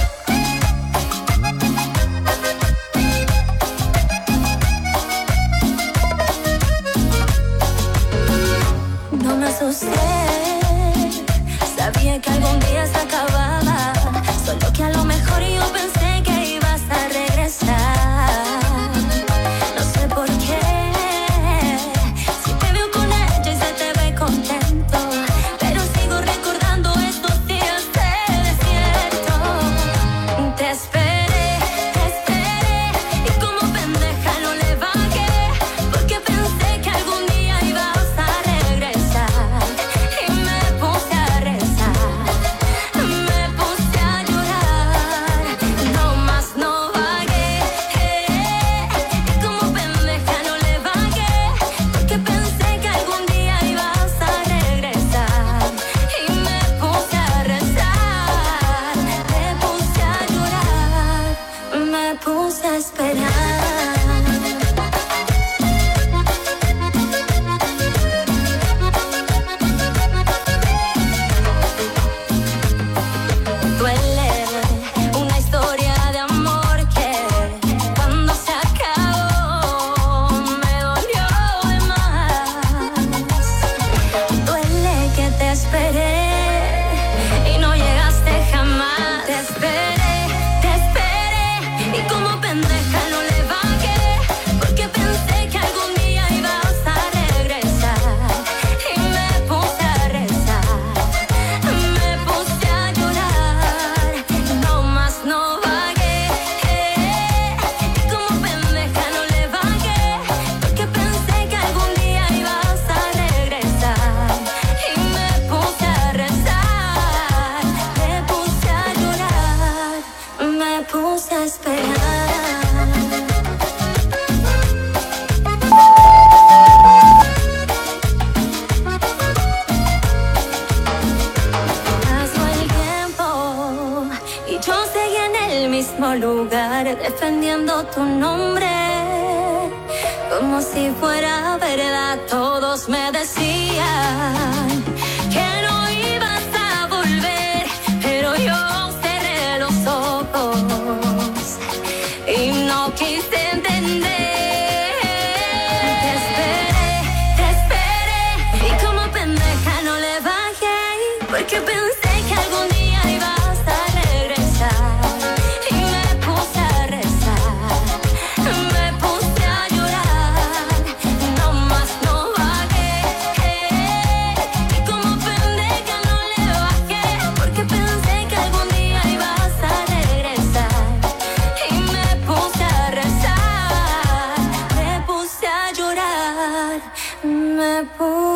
[SPEAKER 17] No me asusté, sabía que algún día se acababa, solo que a lo mejor yo pensé que ibas a regresar. No sé por qué, si te veo con ella y se te ve contento, pero sigo recordando estos días de desierto. Te esperé, y como pendeja no le bajé, porque pensé que algún día ibas a regresar. Y me puse a rezar, me puse a llorar, no más no vagué. Y como pendeja no le bajé, porque pensé que algún día ibas a regresar. Y me puse a rezar, me puse a llorar, me puse a esperar. Duele una historia de amor que cuando se acabó me dolió de más. esperar. Pasó el tiempo y yo seguí en el mismo lugar defendiendo tu nombre. Como si fuera verdad, todos me decían que no ibas a volver, pero yo cerré los ojos y no quise entender. Te esperé y como pendeja no le bajé, porque pensé que algún día ibas a regresar. Y me puse a rezar, me puse a llorar, no más no bajé. Y como pendeja no le bajé, porque pensé que algún día ibas a regresar. Y me puse a rezar, me puse a llorar, me puse